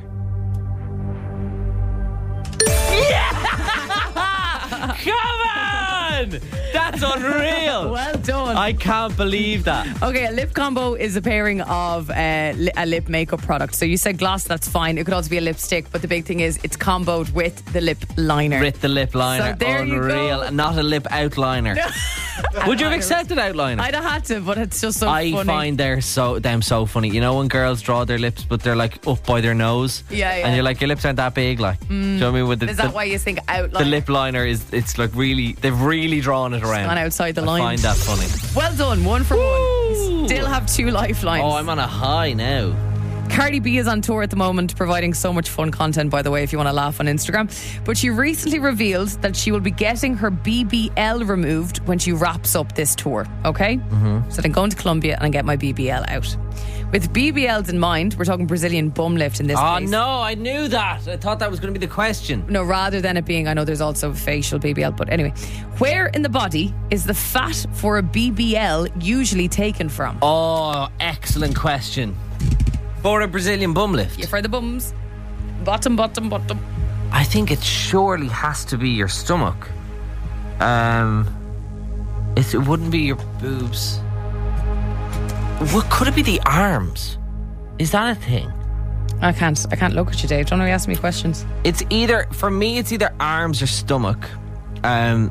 Come on! That's unreal. Well done. I can't believe that. Okay, a lip combo is a pairing of uh, li- a lip makeup product. So you said gloss, that's fine. It could also be a lipstick, but the big thing is it's comboed with the lip liner. With the lip liner. So there you Unreal. go. Not a lip outliner. Would you have accepted outliner? I'd have had to, but it's just so I funny. find they're so them so funny. You know when girls draw their lips, but they're like up by their nose. Yeah, yeah. And you're like, your lips aren't that big, like. Do you know what I mean? With the, Is that the, why you think outline? the lip liner is, it's like really, they've really drawn it around. gone outside the I line. find that funny. Well done, one for Woo! one. Still have two lifelines. Oh, I'm on a high now. Cardi B is on tour at the moment, providing so much fun content, by the way, if you want to laugh on Instagram. But she recently revealed that she will be getting her B B L removed when she wraps up this tour, okay? Mm-hmm. So then going to Colombia and I get my B B L out. With B B Ls in mind, we're talking Brazilian bum lift in this Oh, case. no, I knew that. I thought that was going to be the question. No, rather than it being, I know there's also a facial B B L, but anyway. Where in the body is the fat for a B B L usually taken from? Oh, excellent question. For a Brazilian bum lift. Yeah, for the bums. Bottom, bottom, bottom. I think it surely has to be your stomach. Um, it, it wouldn't be your boobs. What could it be? The arms? Is that a thing? I can't. I can't look at you, Dave. Don't know. You ask me questions. It's either for me. It's either arms or stomach. Um,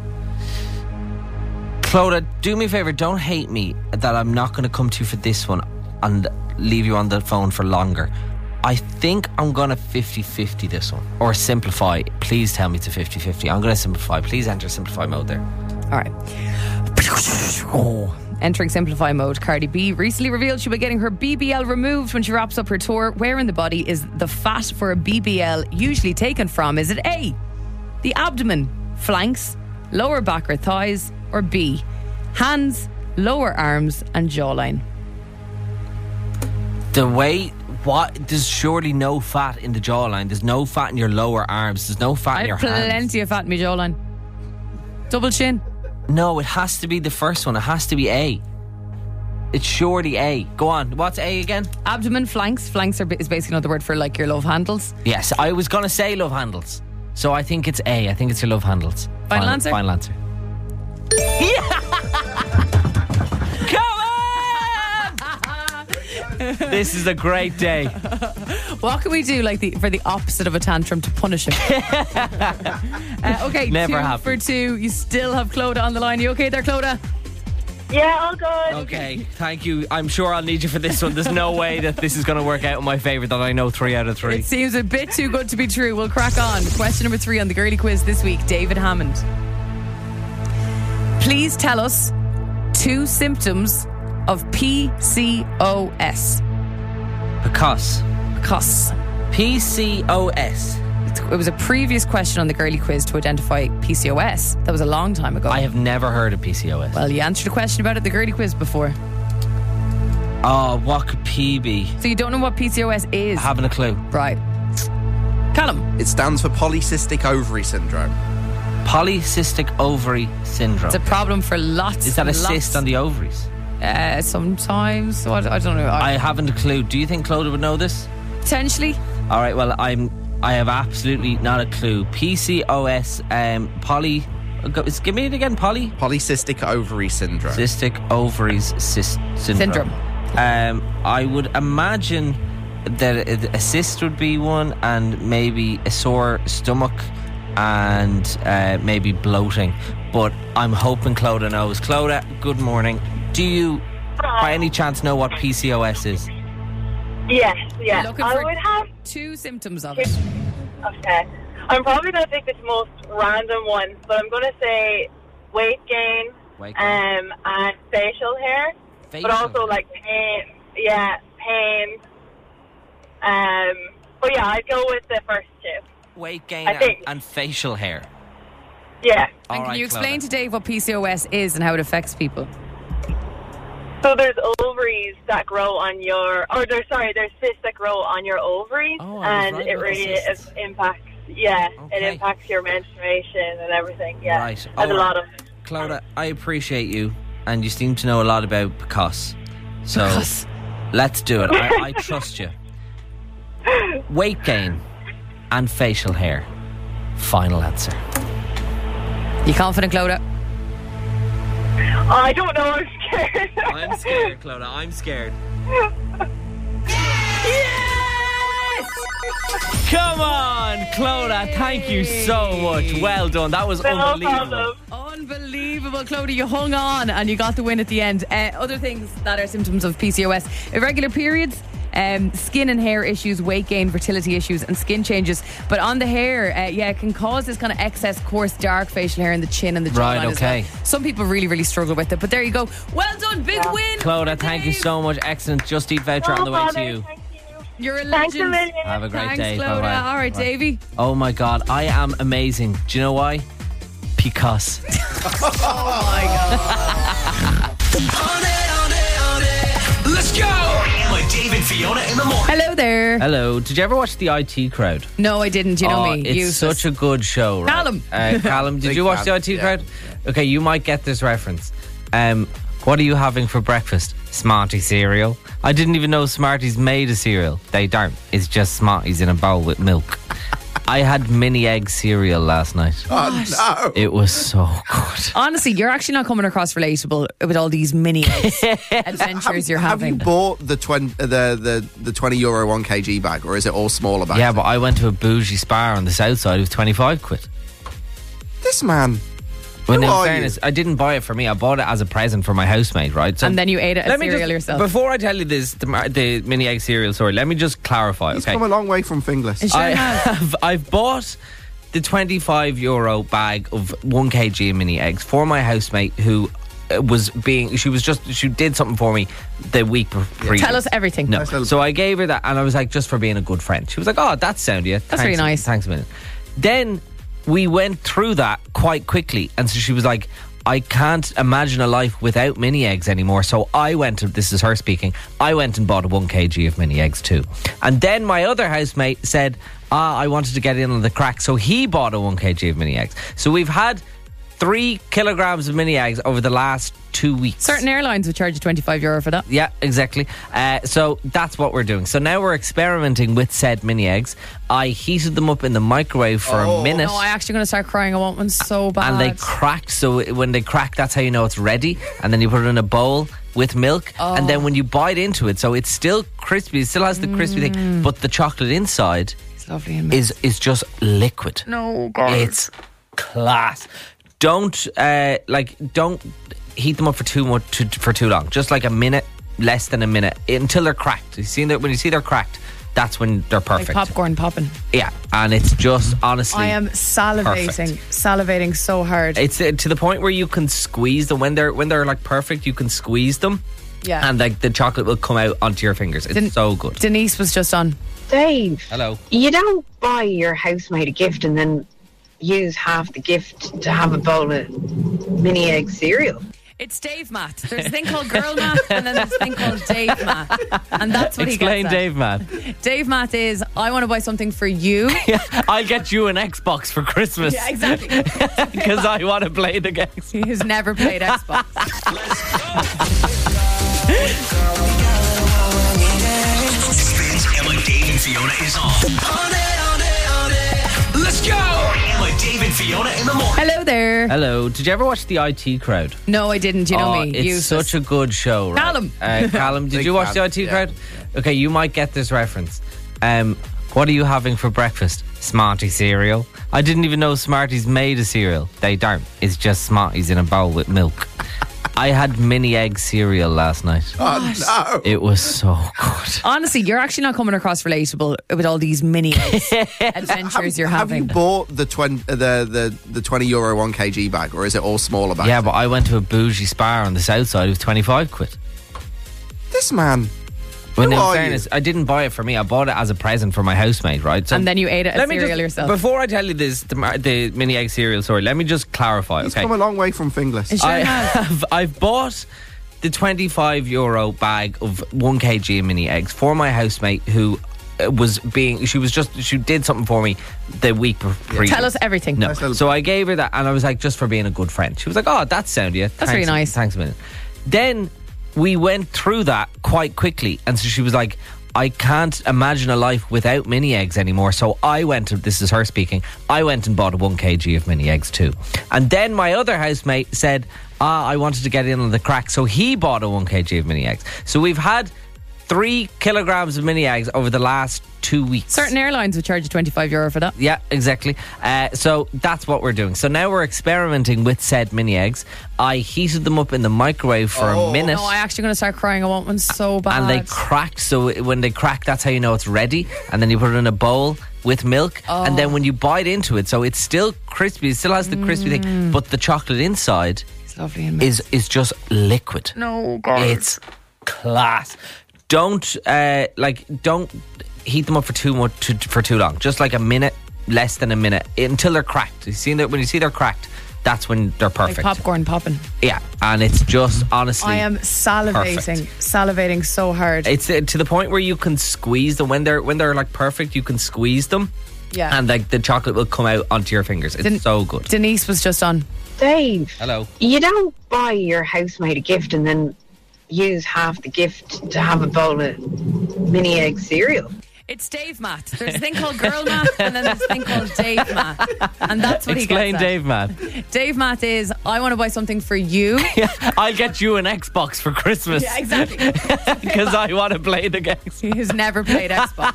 Clodagh, do me a favour. Don't hate me that I'm not going to come to you for this one and leave you on the phone for longer. I think I'm going to fifty-fifty this one. Or simplify. Please tell me it's a fifty-fifty. I'm going to simplify. Please enter simplify mode there. All right. Oh. Entering simplify mode, Cardi B recently revealed she'll be getting her B B L removed when she wraps up her tour. Where in the body is the fat for a B B L usually taken from? Is it A, the abdomen, flanks, lower back or thighs, or B, hands, lower arms and jawline? The way, what, there's surely no fat in the jawline. There's no fat in your lower arms. There's no fat I in your have hands. plenty of fat in my jawline. Double chin. No, it has to be the first one. It has to be A. It's surely A. Go on. What's A again? Abdomen, flanks. Flanks are, is basically another word for like your love handles. Yes, I was going to say love handles. So I think it's A. I think it's your love handles. Final answer? Final answer. Yeah! Come on! This is a great day. What can we do like the for the opposite of a tantrum to punish him? uh, okay, Never two happened. for two. You still have Clodagh on the line. You okay there, Clodagh? Yeah, all good. Okay, thank you. I'm sure I'll need you for this one. There's no way that this is going to work out in my favour that I know three out of three. It seems a bit too good to be true. We'll crack on. Question number three on the girly quiz this week. David Hammond. Please tell us two symptoms of P C O S. Because. Because. P C O S. It was a previous question on the girly quiz to identify P C O S. That was a long time ago. I have never heard of P C O S. Well, you answered a question about it at the girly quiz before. Oh, what could P be? So you don't know what P C O S is? Haven't a clue. Right. Callum. It stands for polycystic ovary syndrome. Polycystic ovary syndrome. It's a problem for lots. Is that a lots. cyst on the ovaries? Uh, sometimes. So I, I don't know. I, I haven't a clue. Do you think Clodagh would know this? potentially. All right, well, I'm. I have absolutely not a clue. P C O S, um, poly. Give me it again, poly. Polycystic ovary syndrome. Cystic ovaries cyst syndrome. Syndrome. Um, I would imagine that a, a cyst would be one, and maybe a sore stomach, and uh, maybe bloating. But I'm hoping Clodagh knows. Clodagh, good morning. Do you, by any chance, know what P C O S is? Yes, You're yes. looking I for would have. two symptoms of it. Okay. I'm probably going to pick this most random one, but I'm going to say weight gain, Weight gain. um, and facial hair, Facial but also hair. like pain. Yeah, pain. Um, but yeah, I'd go with the first two. Weight gain I and, think- and facial hair. Yeah. All And can right, you explain Clodagh. to Dave what P C O S is and how it affects people? So there's ovaries that grow on your, or there's sorry, there's cysts that grow on your ovaries, Oh, I was and right it about the really cysts. is, impacts. Yeah, Okay. it impacts your menstruation and everything. Yeah, Right. there's All a lot right. of. Clodagh, I appreciate you, and you seem to know a lot about P C O S. So P C O S. let's do it. I, I trust you. Weight gain and facial hair. Final answer. You confident, Clodagh? Oh, I don't know. I'm scared. I'm scared, Clodagh. I'm scared. Come on, Clodagh. Thank you so much. Well done. That was No unbelievable. problem. Unbelievable, Clodagh. You hung on and you got the win at the end. Uh, other things that are symptoms of P C O S: irregular periods, um, skin and hair issues, weight gain, fertility issues, and skin changes. But on the hair, uh, yeah, it can cause this kind of excess, coarse, dark facial hair in the chin and the jawline. Right, as okay. well. Some people really, really struggle with it. But there you go. Well done, big win, Clodagh, thank you Dave. so much. Excellent. Just Eat voucher No on the way to bother. you. Thank you. You're a Thanks a legend. million. Have a great Thanks, day. Clodagh. Bye-bye. All right, Bye. Davey. Oh my God, I am amazing. Do you know why? Because. Let's go! My Dave and Fiona in the morning. Hello there. Hello. Did you ever watch the I T Crowd? No, I didn't. You know Oh, me. It's Useless. such a good show, right? Callum. Uh, Callum, did Big you watch fan, the I T yeah, Crowd? Okay, you might get this reference. Um, what are you having for breakfast? Smartie cereal. I didn't even know Smarties made a cereal. They don't. It's just Smarties in a bowl with milk. I had mini egg cereal last night. Oh, no. It was so good. Honestly, you're actually not coming across relatable with all these mini adventures you're Have having. you bought the twenty the the the twenty euro one kg bag, or is it all smaller bags? Yeah, but I went to a bougie spa on the south side. It was twenty-five quid. This man. When Who in are fairness, you? I didn't buy it for me. I bought it as a present for my housemate, right? So And then you ate it as let me cereal just, yourself. Before I tell you this, the, mar- the mini egg cereal story, let me just clarify. He's okay, come a long way from Fingless. Sure I has. have I've bought the twenty-five euro bag of one kg of mini eggs for my housemate who uh, was being she was just she did something for me the week pre- Tell us everything. No, Nice little- so I gave her that, and I was like, just for being a good friend. She was like, "Oh, that's sound, yeah. That's really nice. Thanks a minute." Then we went through that quite quickly, and so she was like, I can't imagine a life without mini eggs anymore. So I went, and this is her speaking, I went and bought a one kg of mini eggs too. And then my other housemate said, ah, I wanted to get in on the crack. So he bought a one kg of mini eggs. So we've had three kilograms of mini eggs over the last two weeks. Certain airlines would charge you twenty-five euro for that. Yeah, exactly. Uh, so that's what we're doing. So now we're experimenting with said mini eggs. I heated them up in the microwave for Oh. a minute. No, I'm actually going to start crying. I want one so bad. And they cracked. So it- when they crack, that's how you know it's ready. And then you put it in a bowl with milk. Oh. And then when you bite into it, so it's still crispy. It still has the crispy Mm. thing, but the chocolate inside It's lovely and is is just liquid. No, God. It's class. Don't uh, like don't heat them up for too much to, for too long. Just like a minute, less than a minute, until they're cracked. You see that when you see they're cracked, that's when they're like perfect. popcorn popping. Yeah, and it's just honestly. I am salivating, perfect. salivating so hard. It's uh, to the point where you can squeeze them when they're when they're like perfect. You can squeeze them, Yeah. and like the chocolate will come out onto your fingers. It's Den- so good. Denise was just on. Dave, Hello. you don't buy your housemate a gift and then use half the gift to have a bowl of mini egg cereal. It's Dave Matt. There's a thing called girl math, and then there's a thing called Dave Matt, and that's what Explain, he gets at. Dave, man. Dave Matt is I want to buy something for you. I'll get you an Xbox for Christmas. Yeah, exactly. Because I want to play the games. He has never played Xbox. Spins Emma, Dave, and Fiona is on. On it, on it, on it. Let's go. Emma, Dave, and Fiona in the morning. Hello there. Hello. Did you ever watch the I T Crowd? No, I didn't. You know oh, me. It's Useless. such a good show, right? Callum. Uh, Callum, did Big you watch fan, the I T yeah, Crowd? Okay, you might get this reference. Um, what are you having for breakfast? Smartie cereal. I didn't even know Smarties made a cereal. They don't. It's just Smarties in a bowl with milk. I had mini egg cereal last night. Oh, no. It was so good. Honestly, you're actually not coming across relatable with all these mini adventures you're Have having. you bought the twenty the, the the twenty euro one kg bag, or is it all smaller bags? Yeah, but I went to a bougie spa on the south side. It was twenty-five quid. This man. When Who in are fairness, you? I didn't buy it for me. I bought it as a present for my housemate, right? So And then you ate it as let me cereal just, yourself. Before I tell you this, the, mar- the mini egg cereal story, let me just clarify. He's okay, come a long way from Fingless. It sure I has. have I've bought the twenty-five euro bag of one kg of mini eggs for my housemate who uh, was being she was just she did something for me the week pre- Tell us everything. No, Nice little- so I gave her that, and I was like, just for being a good friend. She was like, oh, that's sound, yeah. That's really nice. Thanks a minute. Then we went through that quite quickly, and so she was like, I can't imagine a life without mini eggs anymore. So I went, and this is her speaking, I went and bought a one kg of mini eggs too. And then my other housemate said, ah, I wanted to get in on the crack. So he bought a one kg of mini eggs. So we've had three kilograms of mini eggs over the last two weeks. Certain airlines would charge you twenty-five euro for that. Yeah, exactly. Uh, so that's what we're doing. So now we're experimenting with said mini eggs. I heated them up in the microwave for Oh. a minute. No, I'm actually going to start crying. I want one so bad. And they cracked. So it- when they crack, that's how you know it's ready. And then you put it in a bowl with milk. Oh. And then when you bite into it, so it's still crispy. It still has the crispy Mm. thing, but the chocolate inside It's lovely and is is just liquid. No, God. It's class. Don't uh, like don't heat them up for too much to, for too long. Just like a minute, less than a minute, until they're cracked. You see that when you see they're cracked, that's when they're like perfect. popcorn popping. Yeah, and it's just honestly. I am salivating, perfect. salivating so hard. It's uh, to the point where you can squeeze them when they're when they're like perfect. You can squeeze them, yeah. and like the chocolate will come out onto your fingers. It's Den- so good. Denise was just on. Dave, Hello. you don't buy your housemate a gift and then use half the gift to have a bowl of mini egg cereal. It's Dave Matt. There's a thing called girl math, and then there's a thing called Dave Math, and that's what Explain he gets. Explain Dave Matt. Dave Math is I want to buy something for you. I'll get you an Xbox for Christmas. Yeah, exactly. Because I want to play the games. He has never played Xbox.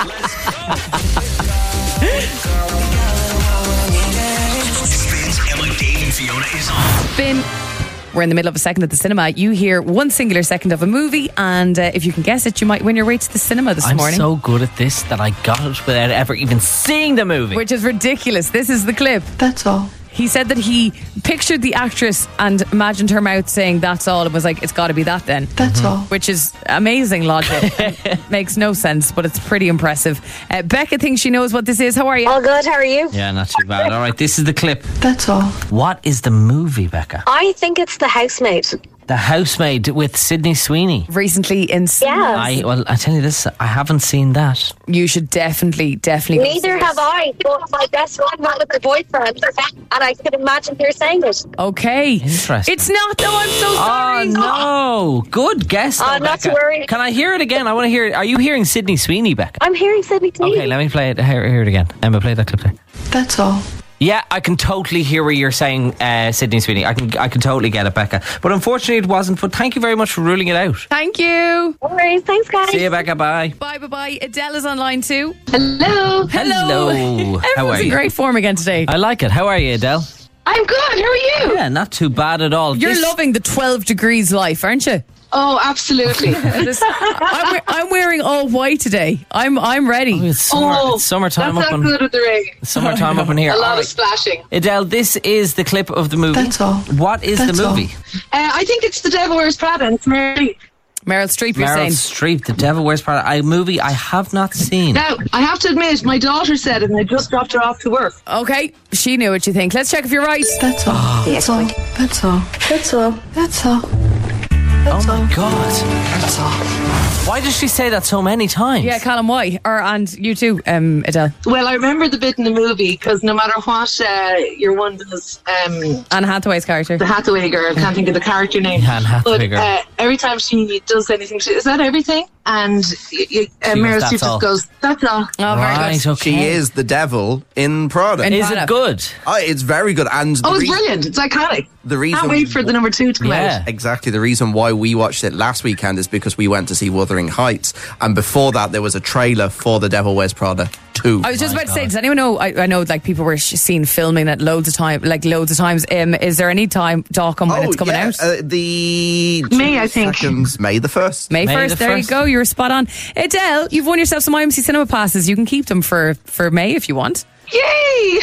Spins Emma, Dave, and Fiona is on. Spin. We're in the middle of a second at the cinema. You hear one singular second of a movie, and uh, if you can guess it, you might win your way to the cinema this I'm morning. so good at this that I got it without ever even seeing the movie. Which is ridiculous. This is the clip. That's all. He said that he pictured the actress and imagined her mouth saying "that's all" and was like, "It's got to be that then." That's all. Which is amazing logic. Makes no sense, but it's pretty impressive. Uh, Becca thinks she knows what this is. How are you? All good, how are you? Yeah, not too bad. All right, this is the clip. That's all. What is the movie, Becca? I think it's The Housemaid. The Housemaid with Sydney Sweeney. Recently in Yeah. I well, I tell you this, I haven't seen that. You should definitely, definitely. go Neither see have I, but my best friend went with her boyfriend, and I could imagine her saying it. it. Okay. Interesting. It's not though. I'm so sorry. Oh no! Good guess. Oh, though, not to Becca. worry. Can I hear it again? I want to hear it. Are you hearing Sydney Sweeney, Becca? I'm hearing Sydney too. Okay, let me play it. Hear, hear it again. Emma, play that clip there. That's all. Yeah, I can totally hear where you're saying uh, Sydney Sweeney. I can I can totally get it, Becca. But unfortunately it wasn't. But thank you very much for ruling it out. Thank you. No worries, thanks guys. See you, Becca. Bye. Bye, bye, bye. Adele is online too. Hello. Hello. Everyone's How are in you? great form again today. I like it. How are you, Adele? I'm good. How are you? Yeah, not too bad at all. You're This- loving the twelve degrees life, aren't you? Oh, absolutely. This- I'm, we- I'm wearing all white today. I'm I'm ready. It's, summer, Oh, it's summertime That's up not in good with the rain. summertime up in here. A lot All of right. splashing. Adele, this is the clip of the movie. That's all. What is That's the all. movie? Uh, I think it's The Devil Wears Prada, and it's Mary. Meryl Streep, you're Meryl saying. Streep, The Devil Wears Prada. A movie I have not seen. Now, I have to admit, my daughter said it, and I just dropped her off to work. Okay, she knew what you think. Let's check if you're right. That's all. That's all. That's all. That's all. That's all. Oh my god! That's all. Why does she say that so many times? Yeah, Callum, why? Or and you too, um, Adele. Well, I remember the bit in the movie, because no matter what uh, your one does, um, Anne Hathaway's character. the Hathaway girl, I can't think of the character name. Anne Hathaway but girl. uh, every time she does anything, she, is that everything? And y- y- uh, She goes, Meryl "That's Streep all." just goes, that's all. Oh, very Right, good. okay. She is the devil in Prada. In- Is Prada. it good? Oh, it's very good. And the Oh, it's reason- brilliant. It's iconic. The reason Can't wait for the number two to come Yeah. out. Exactly. The reason why we watched it last weekend is because we went to see Wuthering Heights. And before that, there was a trailer for The Devil Wears Prada two. I was just My about to say, God. does anyone know? I, I know, like people were sh- seen filming it loads of time, like loads of times. Um, is there any time talk on when it's coming yeah, out? Uh, the May, I think. seconds, May the first. May May first. the There first. you go. You were spot on. Adele, you've won yourself some I M C Cinema passes. You can keep them for for May if you want. Yay!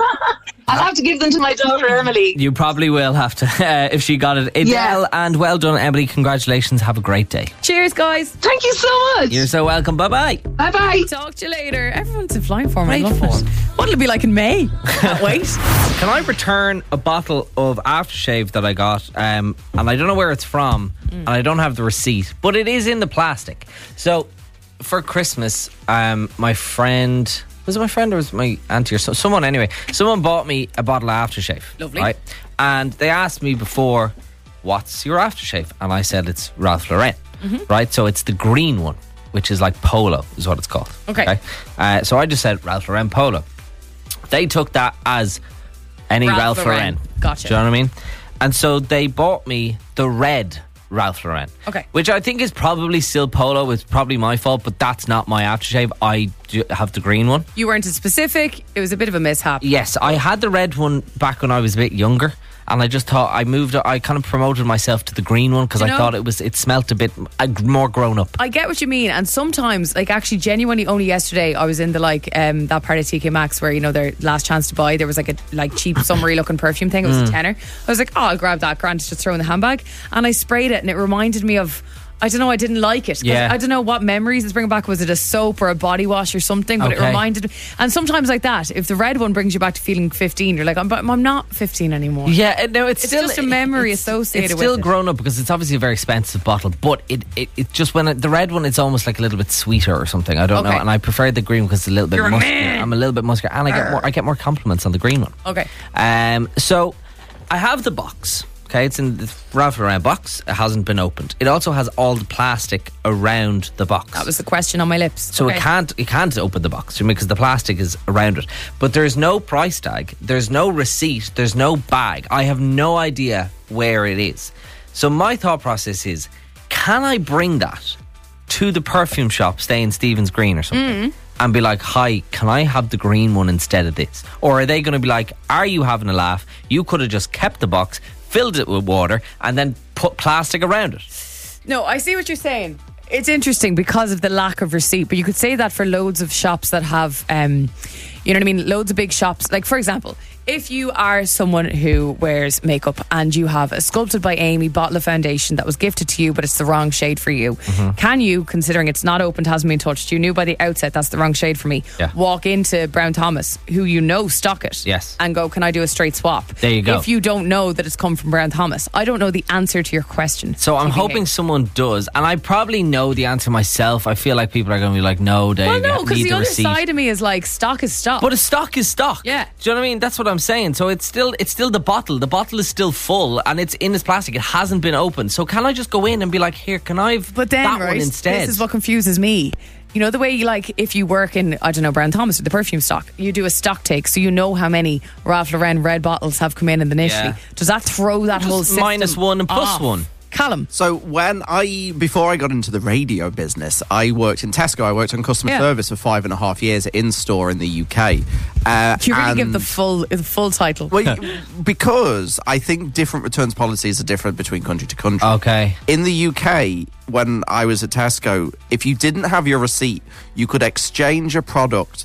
I'll have to give them to my daughter, Emily. You probably will have to uh, if she got it. Adele, Yeah. and well done, Emily. Congratulations. Have a great day. Cheers, guys. Thank you so much. You're so welcome. Bye bye. Bye bye. Talk to you later. Everyone's in flying form. I Great love form. it. What'll it be like in May? Can't wait. Can I return a bottle of aftershave that I got? Um, and I don't know where it's from, and I don't have the receipt, but it is in the plastic. So for Christmas, um, my friend. Was it my friend or was it my auntie or so, someone anyway? Someone bought me a bottle of aftershave. Lovely. Right? And they asked me before, what's your aftershave? And I said it's Ralph Lauren. Right? So it's the green one, which is like Polo, is what it's called. Okay. Uh, so I just said Ralph Lauren Polo. They took that as any Ralph Ralph, Lauren. Lauren. Gotcha. Do you know what I mean? And so they bought me the red Ralph Lauren. Okay. Which I think is probably still Polo. It's probably my fault, but that's not my aftershave. I do have the green one. You weren't as specific. It was a bit of a mishap. Yes, I had the red one back when I was a bit younger. And I just thought I moved. I kind of promoted myself to the green one because You I know- thought it was. It smelt a bit uh, more grown up. I get what you mean, and sometimes, like actually, genuinely, only yesterday I was in the like um that part of T K Maxx where you know their last chance to buy. There was like a like cheap summery looking perfume thing. It was a tenner. I was like, oh, I'll grab that. Grant, just throw in the handbag, and I sprayed it, and it reminded me of. I don't know, I didn't like it. 'Cause Yeah. I don't know what memories it's bringing back. Was it a soap or a body wash or something? But it Okay. reminded me. And sometimes like that, if the red one brings you back to feeling fifteen, you're like, I'm, but I'm not fifteen anymore. Yeah, uh, no, it's, It's still just a memory it's- associated It's still with it. grown up because it's obviously a very expensive bottle, but it it, it just when it, the red one, it's almost like a little bit sweeter or something. I don't Okay. know, and I prefer the green because it's a little bit You're a muscular. man. I'm a little bit muscular, and I get more I get more compliments on the green one. Okay. Um, so I have the box. Okay, it's in the Ralph Lauren box. It hasn't been opened. It also has all the plastic around the box. That was the question on my lips. So Okay. it can't it can't open the box because the plastic is around it. But there's no price tag. There's no receipt. There's no bag. I have no idea where it is. So my thought process is, can I bring that to the perfume shop, stay in Stephen's Green or something, Mm. and be like, hi, can I have the green one instead of this? Or are they going to be like, are you having a laugh? You could have just kept the box, filled it with water, and then put plastic around it. No, I see what you're saying. It's interesting because of the lack of receipt, but you could say that for loads of shops that have, um, you know what I mean, loads of big shops. Like, for example, if you are someone who wears makeup and you have a Sculpted by Amy bottle of foundation that was gifted to you, but it's the wrong shade for you, Mm-hmm. can you, considering it's not opened, hasn't been touched, you knew by the outset that's the wrong shade for me, Yeah. walk into Brown Thomas, who you know stock it, Yes. and go, can I do a straight swap? There you go. If you don't know that it's come from Brown Thomas, I don't know the answer to your question. So I'm T B H. hoping someone does, and I probably know the answer myself. I feel like people are going to be like, no, Dave, Well, no, you because need the the other receipt. side of me is like, stock is stock. But a stock is stock. Yeah. Do you know what I mean? That's what I'm saying. So it's still it's still the bottle. The bottle is still full and it's in its plastic. It hasn't been opened. So can I just go in and be like, here, can I have But then, that right, one instead? this is what confuses me. You know, the way, like, if you work in, I don't know, Brown Thomas or the perfume stock, you do a stock take, so you know how many Ralph Lauren red bottles have come in initially. Yeah. Does that throw that Just whole system minus one and plus off? one. Callum. So when I, before I got into the radio business, I worked in Tesco. I worked on customer Yeah. service for five and a half years in store in the U K. Uh, Do you really give and- the full the full title? Well, because I think different returns policies are different between country to country. Okay. In the U K, when I was at Tesco, if you didn't have your receipt, you could exchange a product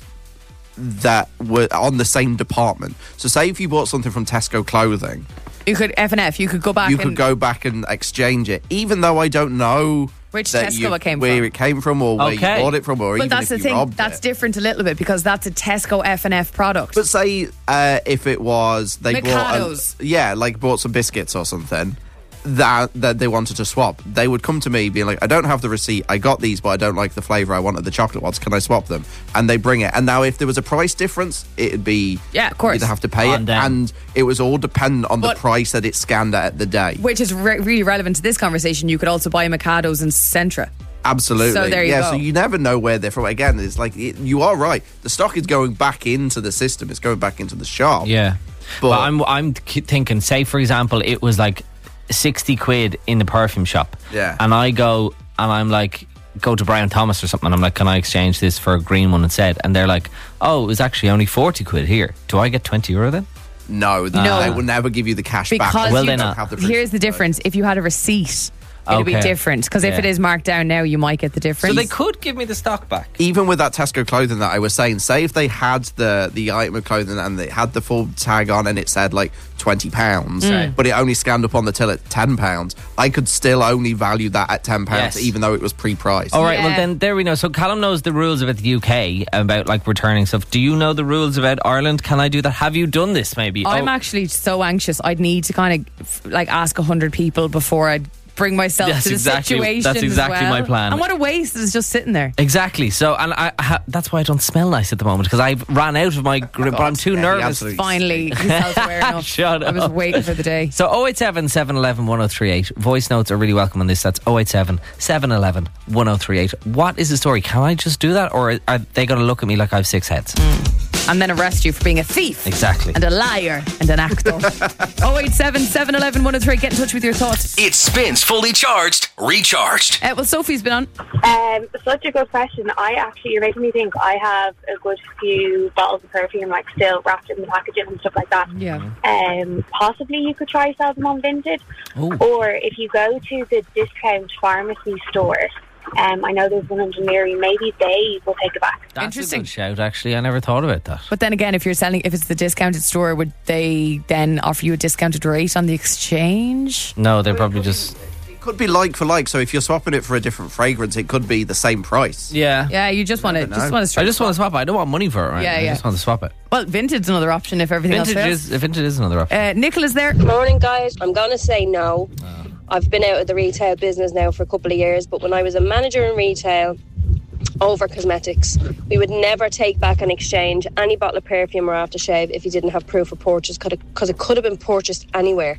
that were on the same department. So say if you bought something from Tesco clothing, You could F and F. You could go back you and could go back and exchange it, even though I don't know Which that Tesco you- it came where from. it came from or where Okay. you bought it from, or But even that's if the you thing. robbed That's it. different a little bit because that's a Tesco F and F product. But say uh, if it was they bought Mikados. a, yeah, like bought some biscuits or something that that they wanted to swap, they would come to me being like, I don't have the receipt, I got these but I don't like the flavour, I wanted the chocolate ones, can I swap them? And they bring it. And now if there was a price difference, it'd be Yeah, of course. you'd have to pay On it, them. and it was all dependent on But- the price that it scanned at the day. Which is re- really relevant to this conversation. You could also buy Mikados in Centra. Absolutely. So there you yeah, go. so you never know where they're from. Again, it's like, it, you are right. The stock is going back into the system. It's going back into the shop. Yeah. But- But I'm I'm k- thinking, say for example, it was like sixty quid in the perfume shop. Yeah. And I go and I'm like, go to Brian Thomas or something. And I'm like, can I exchange this for a green one instead? And they're like, oh, it was actually only forty quid here. Do I get twenty euro then? No, they, No. they will never give you the cash back. Because Well, you they don't not. have the here's the receipt. difference. If you had a receipt, it'd be Okay. different. Because if Yeah. it is marked down now, you might get the difference. So they could give me the stock back. Even with that Tesco clothing that I was saying, say if they had the the item of clothing and they had the full tag on and it said like twenty pounds, Mm. but it only scanned up on the till at ten pounds, I could still only value that at ten pounds, Yes. even though it was pre-priced. All right, Yeah. well then there we know. So Callum knows the rules about the U K about like returning stuff. Do you know the rules about Ireland? Can I do that? Have you done this maybe? I'm Oh, actually so anxious. I'd need to kind of like ask a hundred people before I'd bring myself That's to the exactly- situation. that's as exactly well. my plan. And what a waste! It's just sitting there. Exactly. So, and I, I ha- that's why I don't smell nice at the moment because I've ran out of my grip. But I'm too Yeah, he nervous. absolutely- Finally, he's self-aware enough. Shut I was up. waiting for the day. So oh eight seven, seven one one, one oh three eight. Voice notes are really welcome on this. That's oh eight seven, seven one one, one oh three eight. What is the story? Can I just do that, or are they going to look at me like I have six heads? And then arrest you for being a thief. Exactly. And a liar and an actor. oh eight seven, seven one one, one oh three eight. Get in touch with your thoughts. It spins fully charged, recharged. Uh, well, Sophie's been on. Um, such a good question. I actually, you're making me think. I have a good few bottles of perfume, like still wrapped in the packaging and stuff like that. Yeah. Um, possibly you could try sell them on Vinted, Ooh. or if you go to the discount pharmacy store. Um, I know there's one in Dunleary. Maybe they will take it back. That's Interesting. a good shout, actually. I never thought about that. But then again, if you're selling, if it's the discounted store, would they then offer you a discounted rate on the exchange? No, they're probably just... It could be like for like, so if you're swapping it for a different fragrance, it could be the same price. Yeah. Yeah, you just want to know. just want to. I just want to swap it. I don't want money for it, right? Yeah, I yeah. just want to swap it. Well, Vinted's another option if everything Vintage else fails. is, vintage is another option. Uh, Nicola's there. Morning, guys. I'm going to say no. I've been out of the retail business now for a couple of years, but when I was a manager in retail over cosmetics, we would never take back and exchange any bottle of perfume or aftershave if you didn't have proof of purchase, because it could have been purchased anywhere.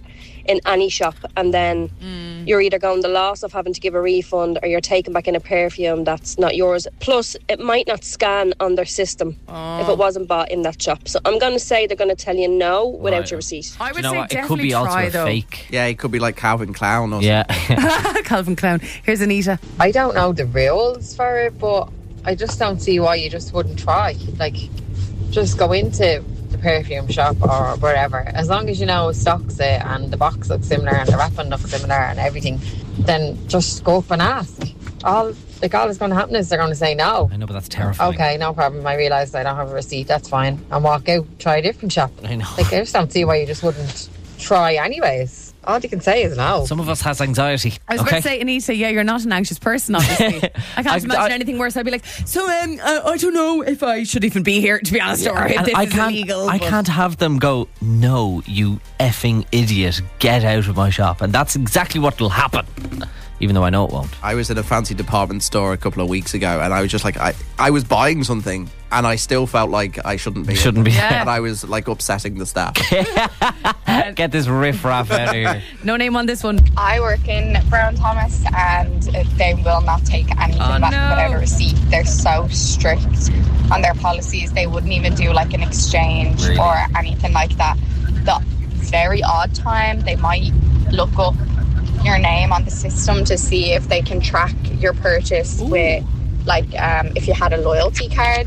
in any shop, and then Mm. you're either going the loss of having to give a refund, or you're taking back in a perfume that's not yours. Plus, it might not scan on their system Oh. if it wasn't bought in that shop. So I'm going to say they're going to tell you no without Right. your receipt. I would Do you know say what? It could definitely be also try a though. fake. Yeah, it could be like Calvin Klein or Yeah. Calvin Clown. Here's Anita. I don't know the rules for it, but I just don't see why you just wouldn't try. Like, just go into the perfume shop or wherever. As long as you know it stocks it and the box looks similar and the wrapping looks similar and everything, then just go up and ask. All like all that's going to happen is they're going to say no. I know, but that's terrifying. Okay, no problem. I realise I don't have a receipt. That's fine. And walk out, try a different shop. I know. Like, I just don't see why you just wouldn't try anyways. All you can say is no. Some of us has anxiety. I was okay? about to say, Anita, yeah, you're not an anxious person, obviously. I can't I- imagine I- anything worse. I'd be like, so um, I, I don't know if I should even be here, to be honest, or if And this I is can't, illegal. I but- can't have them go, no, you effing idiot, get out of my shop. And that's exactly what will happen, even though I know it won't. I was in a fancy department store a couple of weeks ago, and I was just like, I, I was buying something, and I still felt like I shouldn't be. Shouldn't be. Yeah. And I was like upsetting the staff. Get this riff-raff out of here. No name on this one. I work in Brown Thomas, and they will not take anything Oh, back no. without a receipt. They're so strict on their policies. They wouldn't even do like an exchange Really? or anything like that. The very odd time, they might look up your name on the system to see if they can track your purchase with, like, um, if you had a loyalty card.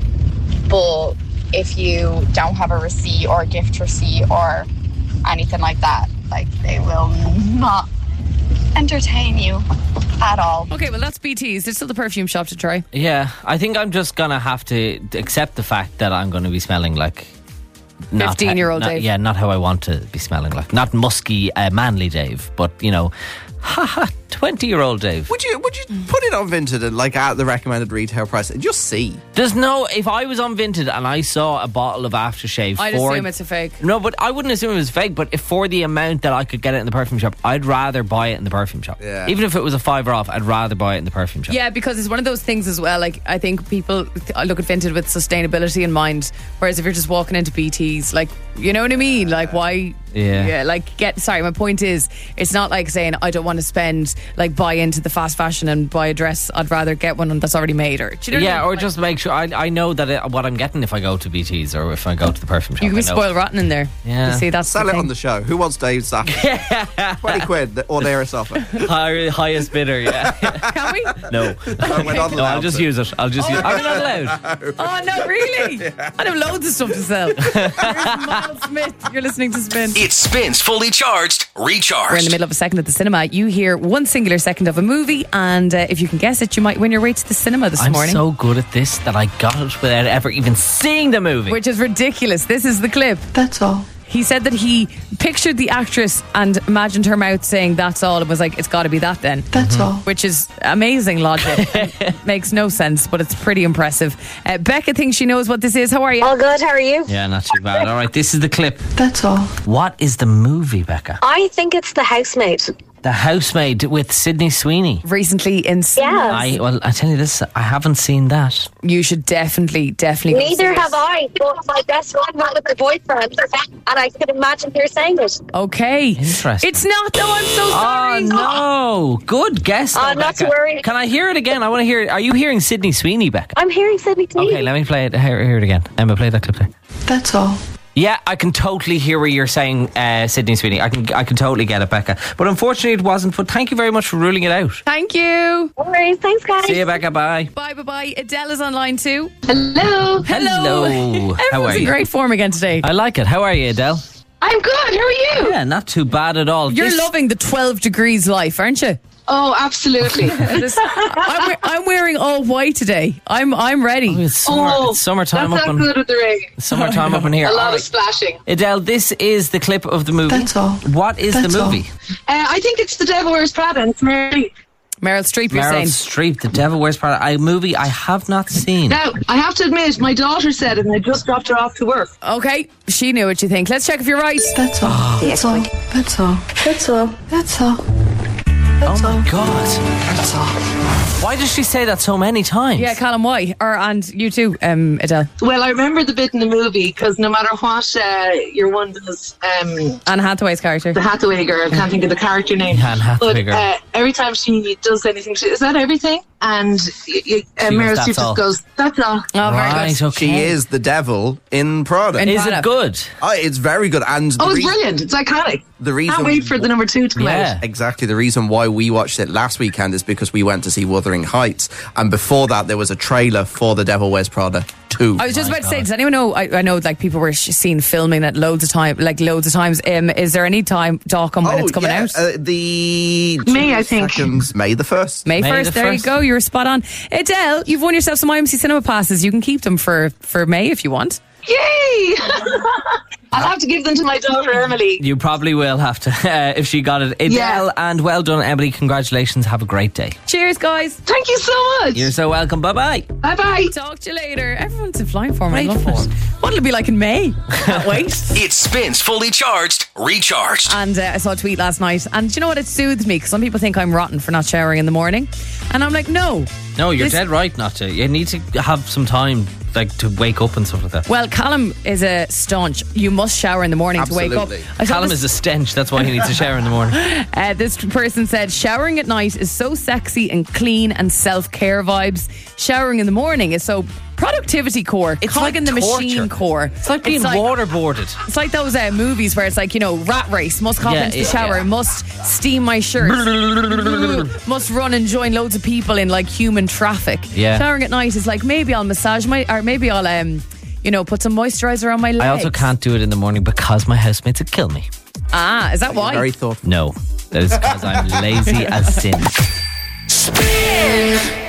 But if you don't have a receipt or a gift receipt or anything like that, like, they will not entertain you at all. Okay, well, that's B T's. There's still the perfume shop to try. Yeah, I think I'm just going to have to accept the fact that I'm going to be smelling like... not- fifteen-year-old not- Dave. Yeah, not how I want to be smelling like. Not musky, uh, manly Dave, but, you know, haha, twenty-year-old Dave. Would you would you put it on Vinted and like at the recommended retail price and just see? There's no... If I was on Vinted and I saw a bottle of aftershave I'd for... assume it's a fake. No, but I wouldn't assume it was fake, but if for the amount that I could get it in the perfume shop, I'd rather buy it in the perfume shop. Yeah. Even if it was a fiver off, I'd rather buy it in the perfume shop. Yeah, because it's one of those things as well. Like, I think people th- look at Vinted with sustainability in mind. Whereas if you're just walking into B T's, like, you know what I mean? Like, why? Yeah. Yeah, like, get. Sorry, my point is, it's not like saying I don't want to spend, like, buy into the fast fashion and buy a dress. I'd rather get one that's already made. Or, do you know what I Yeah, mean? or just make sure I, I know that it, what I'm getting if I go to B T's or if I go to the perfume shop. You can be I know. spoiled rotten in there. Yeah. You see, that's Sell the it thing. on the show. Who wants Dave's stuff? twenty quid or there is offer. High, highest bidder, yeah. Can we? No. we're not No, I'll allowed just to. use it. I'll just use it. I'm not allowed. Oh, no, really? I have loads of stuff to sell. Here's Miles Smith. You're listening to Spin. It spins fully charged, recharged. We're in the middle of a second at the cinema. You hear one singular second of a movie, and uh, if you can guess it, you might win your way to the cinema this I'm morning. so good at this that I got it without ever even seeing the movie. Which is ridiculous. This is the clip. That's all. He said that he pictured the actress and imagined her mouth saying that's all and was like, it's got to be that then. That's Mhm. all. Which is amazing logic. Makes no sense, but it's pretty impressive. Uh, Becca thinks she knows what this is. How are you? All good, how are you? Yeah, not too bad. All right, this is the clip. That's all. What is the movie, Becca? I think it's The Housemaid. The Housemaid with Sydney Sweeney. Recently in Yes. I, well, I tell you this, I haven't seen that. You should definitely, definitely. go see Neither it. have I, but my best friend went with her boyfriend, and I could imagine her saying it. Okay. Interesting. It's not, though. I'm so sorry. Oh, no. Good guess, though, Oh, not to Becca. worry. Can I hear it again? I want to hear it. Are you hearing Sydney Sweeney, Becca? I'm hearing Sydney Sweeney. Okay, let me play it. Hear, hear it again. Emma, play that clip there. That's all. Yeah, I can totally hear where you're saying uh, Sydney Sweeney. I can I can totally get it, Becca. But unfortunately it wasn't. But thank you very much for ruling it out. Thank you. All right, thanks, guys. See you, Becca. Bye. Bye, bye, bye. Adele is online too. Hello. Hello. How Everyone's are in you? great form again today. I like it. How are you, Adele? I'm good. How are you? Yeah, not too bad at all. You're This- loving the twelve degrees life, aren't you? Oh, absolutely. This- I'm, we- I'm wearing all white today. I'm I'm ready. Oh, it's, summer, Oh, it's summertime That's up not in good with the rain. summertime up in here. A lot All of right. splashing. Adele, this is the clip of the movie. That's all. What is That's the all. movie? Uh, I think it's The Devil Wears Prada. And it's Mary. Meryl Streep, you're Meryl saying. Streep, The Devil Wears Prada. A movie I have not seen. Now, I have to admit, my daughter said it and I just dropped her off to work. Okay, she knew what you think. Let's check if you're right. That's all. That's all. That's all. That's all. That's all. Oh my God. That's all. Why does she say that so many times? Yeah, Callum, why? Or and you too, um, Adele. Well, I remember the bit in the movie because no matter what uh, your one does, um, Anne Hathaway's character, the Hathaway girl, can't think of the character name. Anne Hathaway but girl. uh, every time she does anything, she, is that everything? And y- y- uh, She Meryl goes, Streep "That's all." just goes, "That's all." Oh, very Right, good. okay. She is the devil in Prada. In Is Prada. it good? Oh, it's very good. And the Oh, it's rea- brilliant! It's iconic. The reason Can't wait for the number two to come Yeah. out. Exactly. The reason why we watched it last weekend is because we went to see Wuthering Heights. And before that, there was a trailer for The Devil Wears Prada two. I was just My about to say, God. does anyone know? I, I know, like people were sh- seen filming it loads of time, like loads of times. Um, is there any time talk on when Oh, it's coming yeah, out? Uh, the May, I think. seconds, May the first. May May first. the There you first. go. You were spot on. Adele, you've won yourself some I M C Cinema passes. You can keep them for for May if you want. Yay! I'll have to give them to my daughter Emily. You probably will have to uh, if she got it. Adele, Yeah. and well done, Emily. Congratulations. Have a great day. Cheers, guys. Thank you so much. You're so welcome. Bye bye. Bye bye. Talk to you later. Everyone's in flying form. I Great love form. it. What'll it be like in May? Can't wait. It spins fully charged, recharged. And uh, I saw a tweet last night, and do you know what? It soothed me because some people think I'm rotten for not showering in the morning, and I'm like, no. No, you're This- dead right not to. You need to have some time, like to wake up and stuff like that. Well, Callum is a staunch. You must shower in the morning to wake up. Absolutely. I saw Callum this- is a stench. That's why he needs to shower in the morning. Uh, this person said, showering at night is so sexy and clean and self-care vibes. Showering in the morning is so productivity core, It's cog like in the torture. machine core. It's like being waterboarded. It's like those uh, movies where it's like, you know, rat race, must hop Yeah, into the yeah, shower, yeah. must steam my shirt, must run and join loads of people in like human traffic. Yeah. Showering at night is like, maybe I'll massage my, or maybe I'll, um, you know, put some moisturizer on my legs. I also can't do it in the morning because my housemates would kill me. Ah, is that why? Very thoughtful. No, that is because I'm lazy as sin. Spin.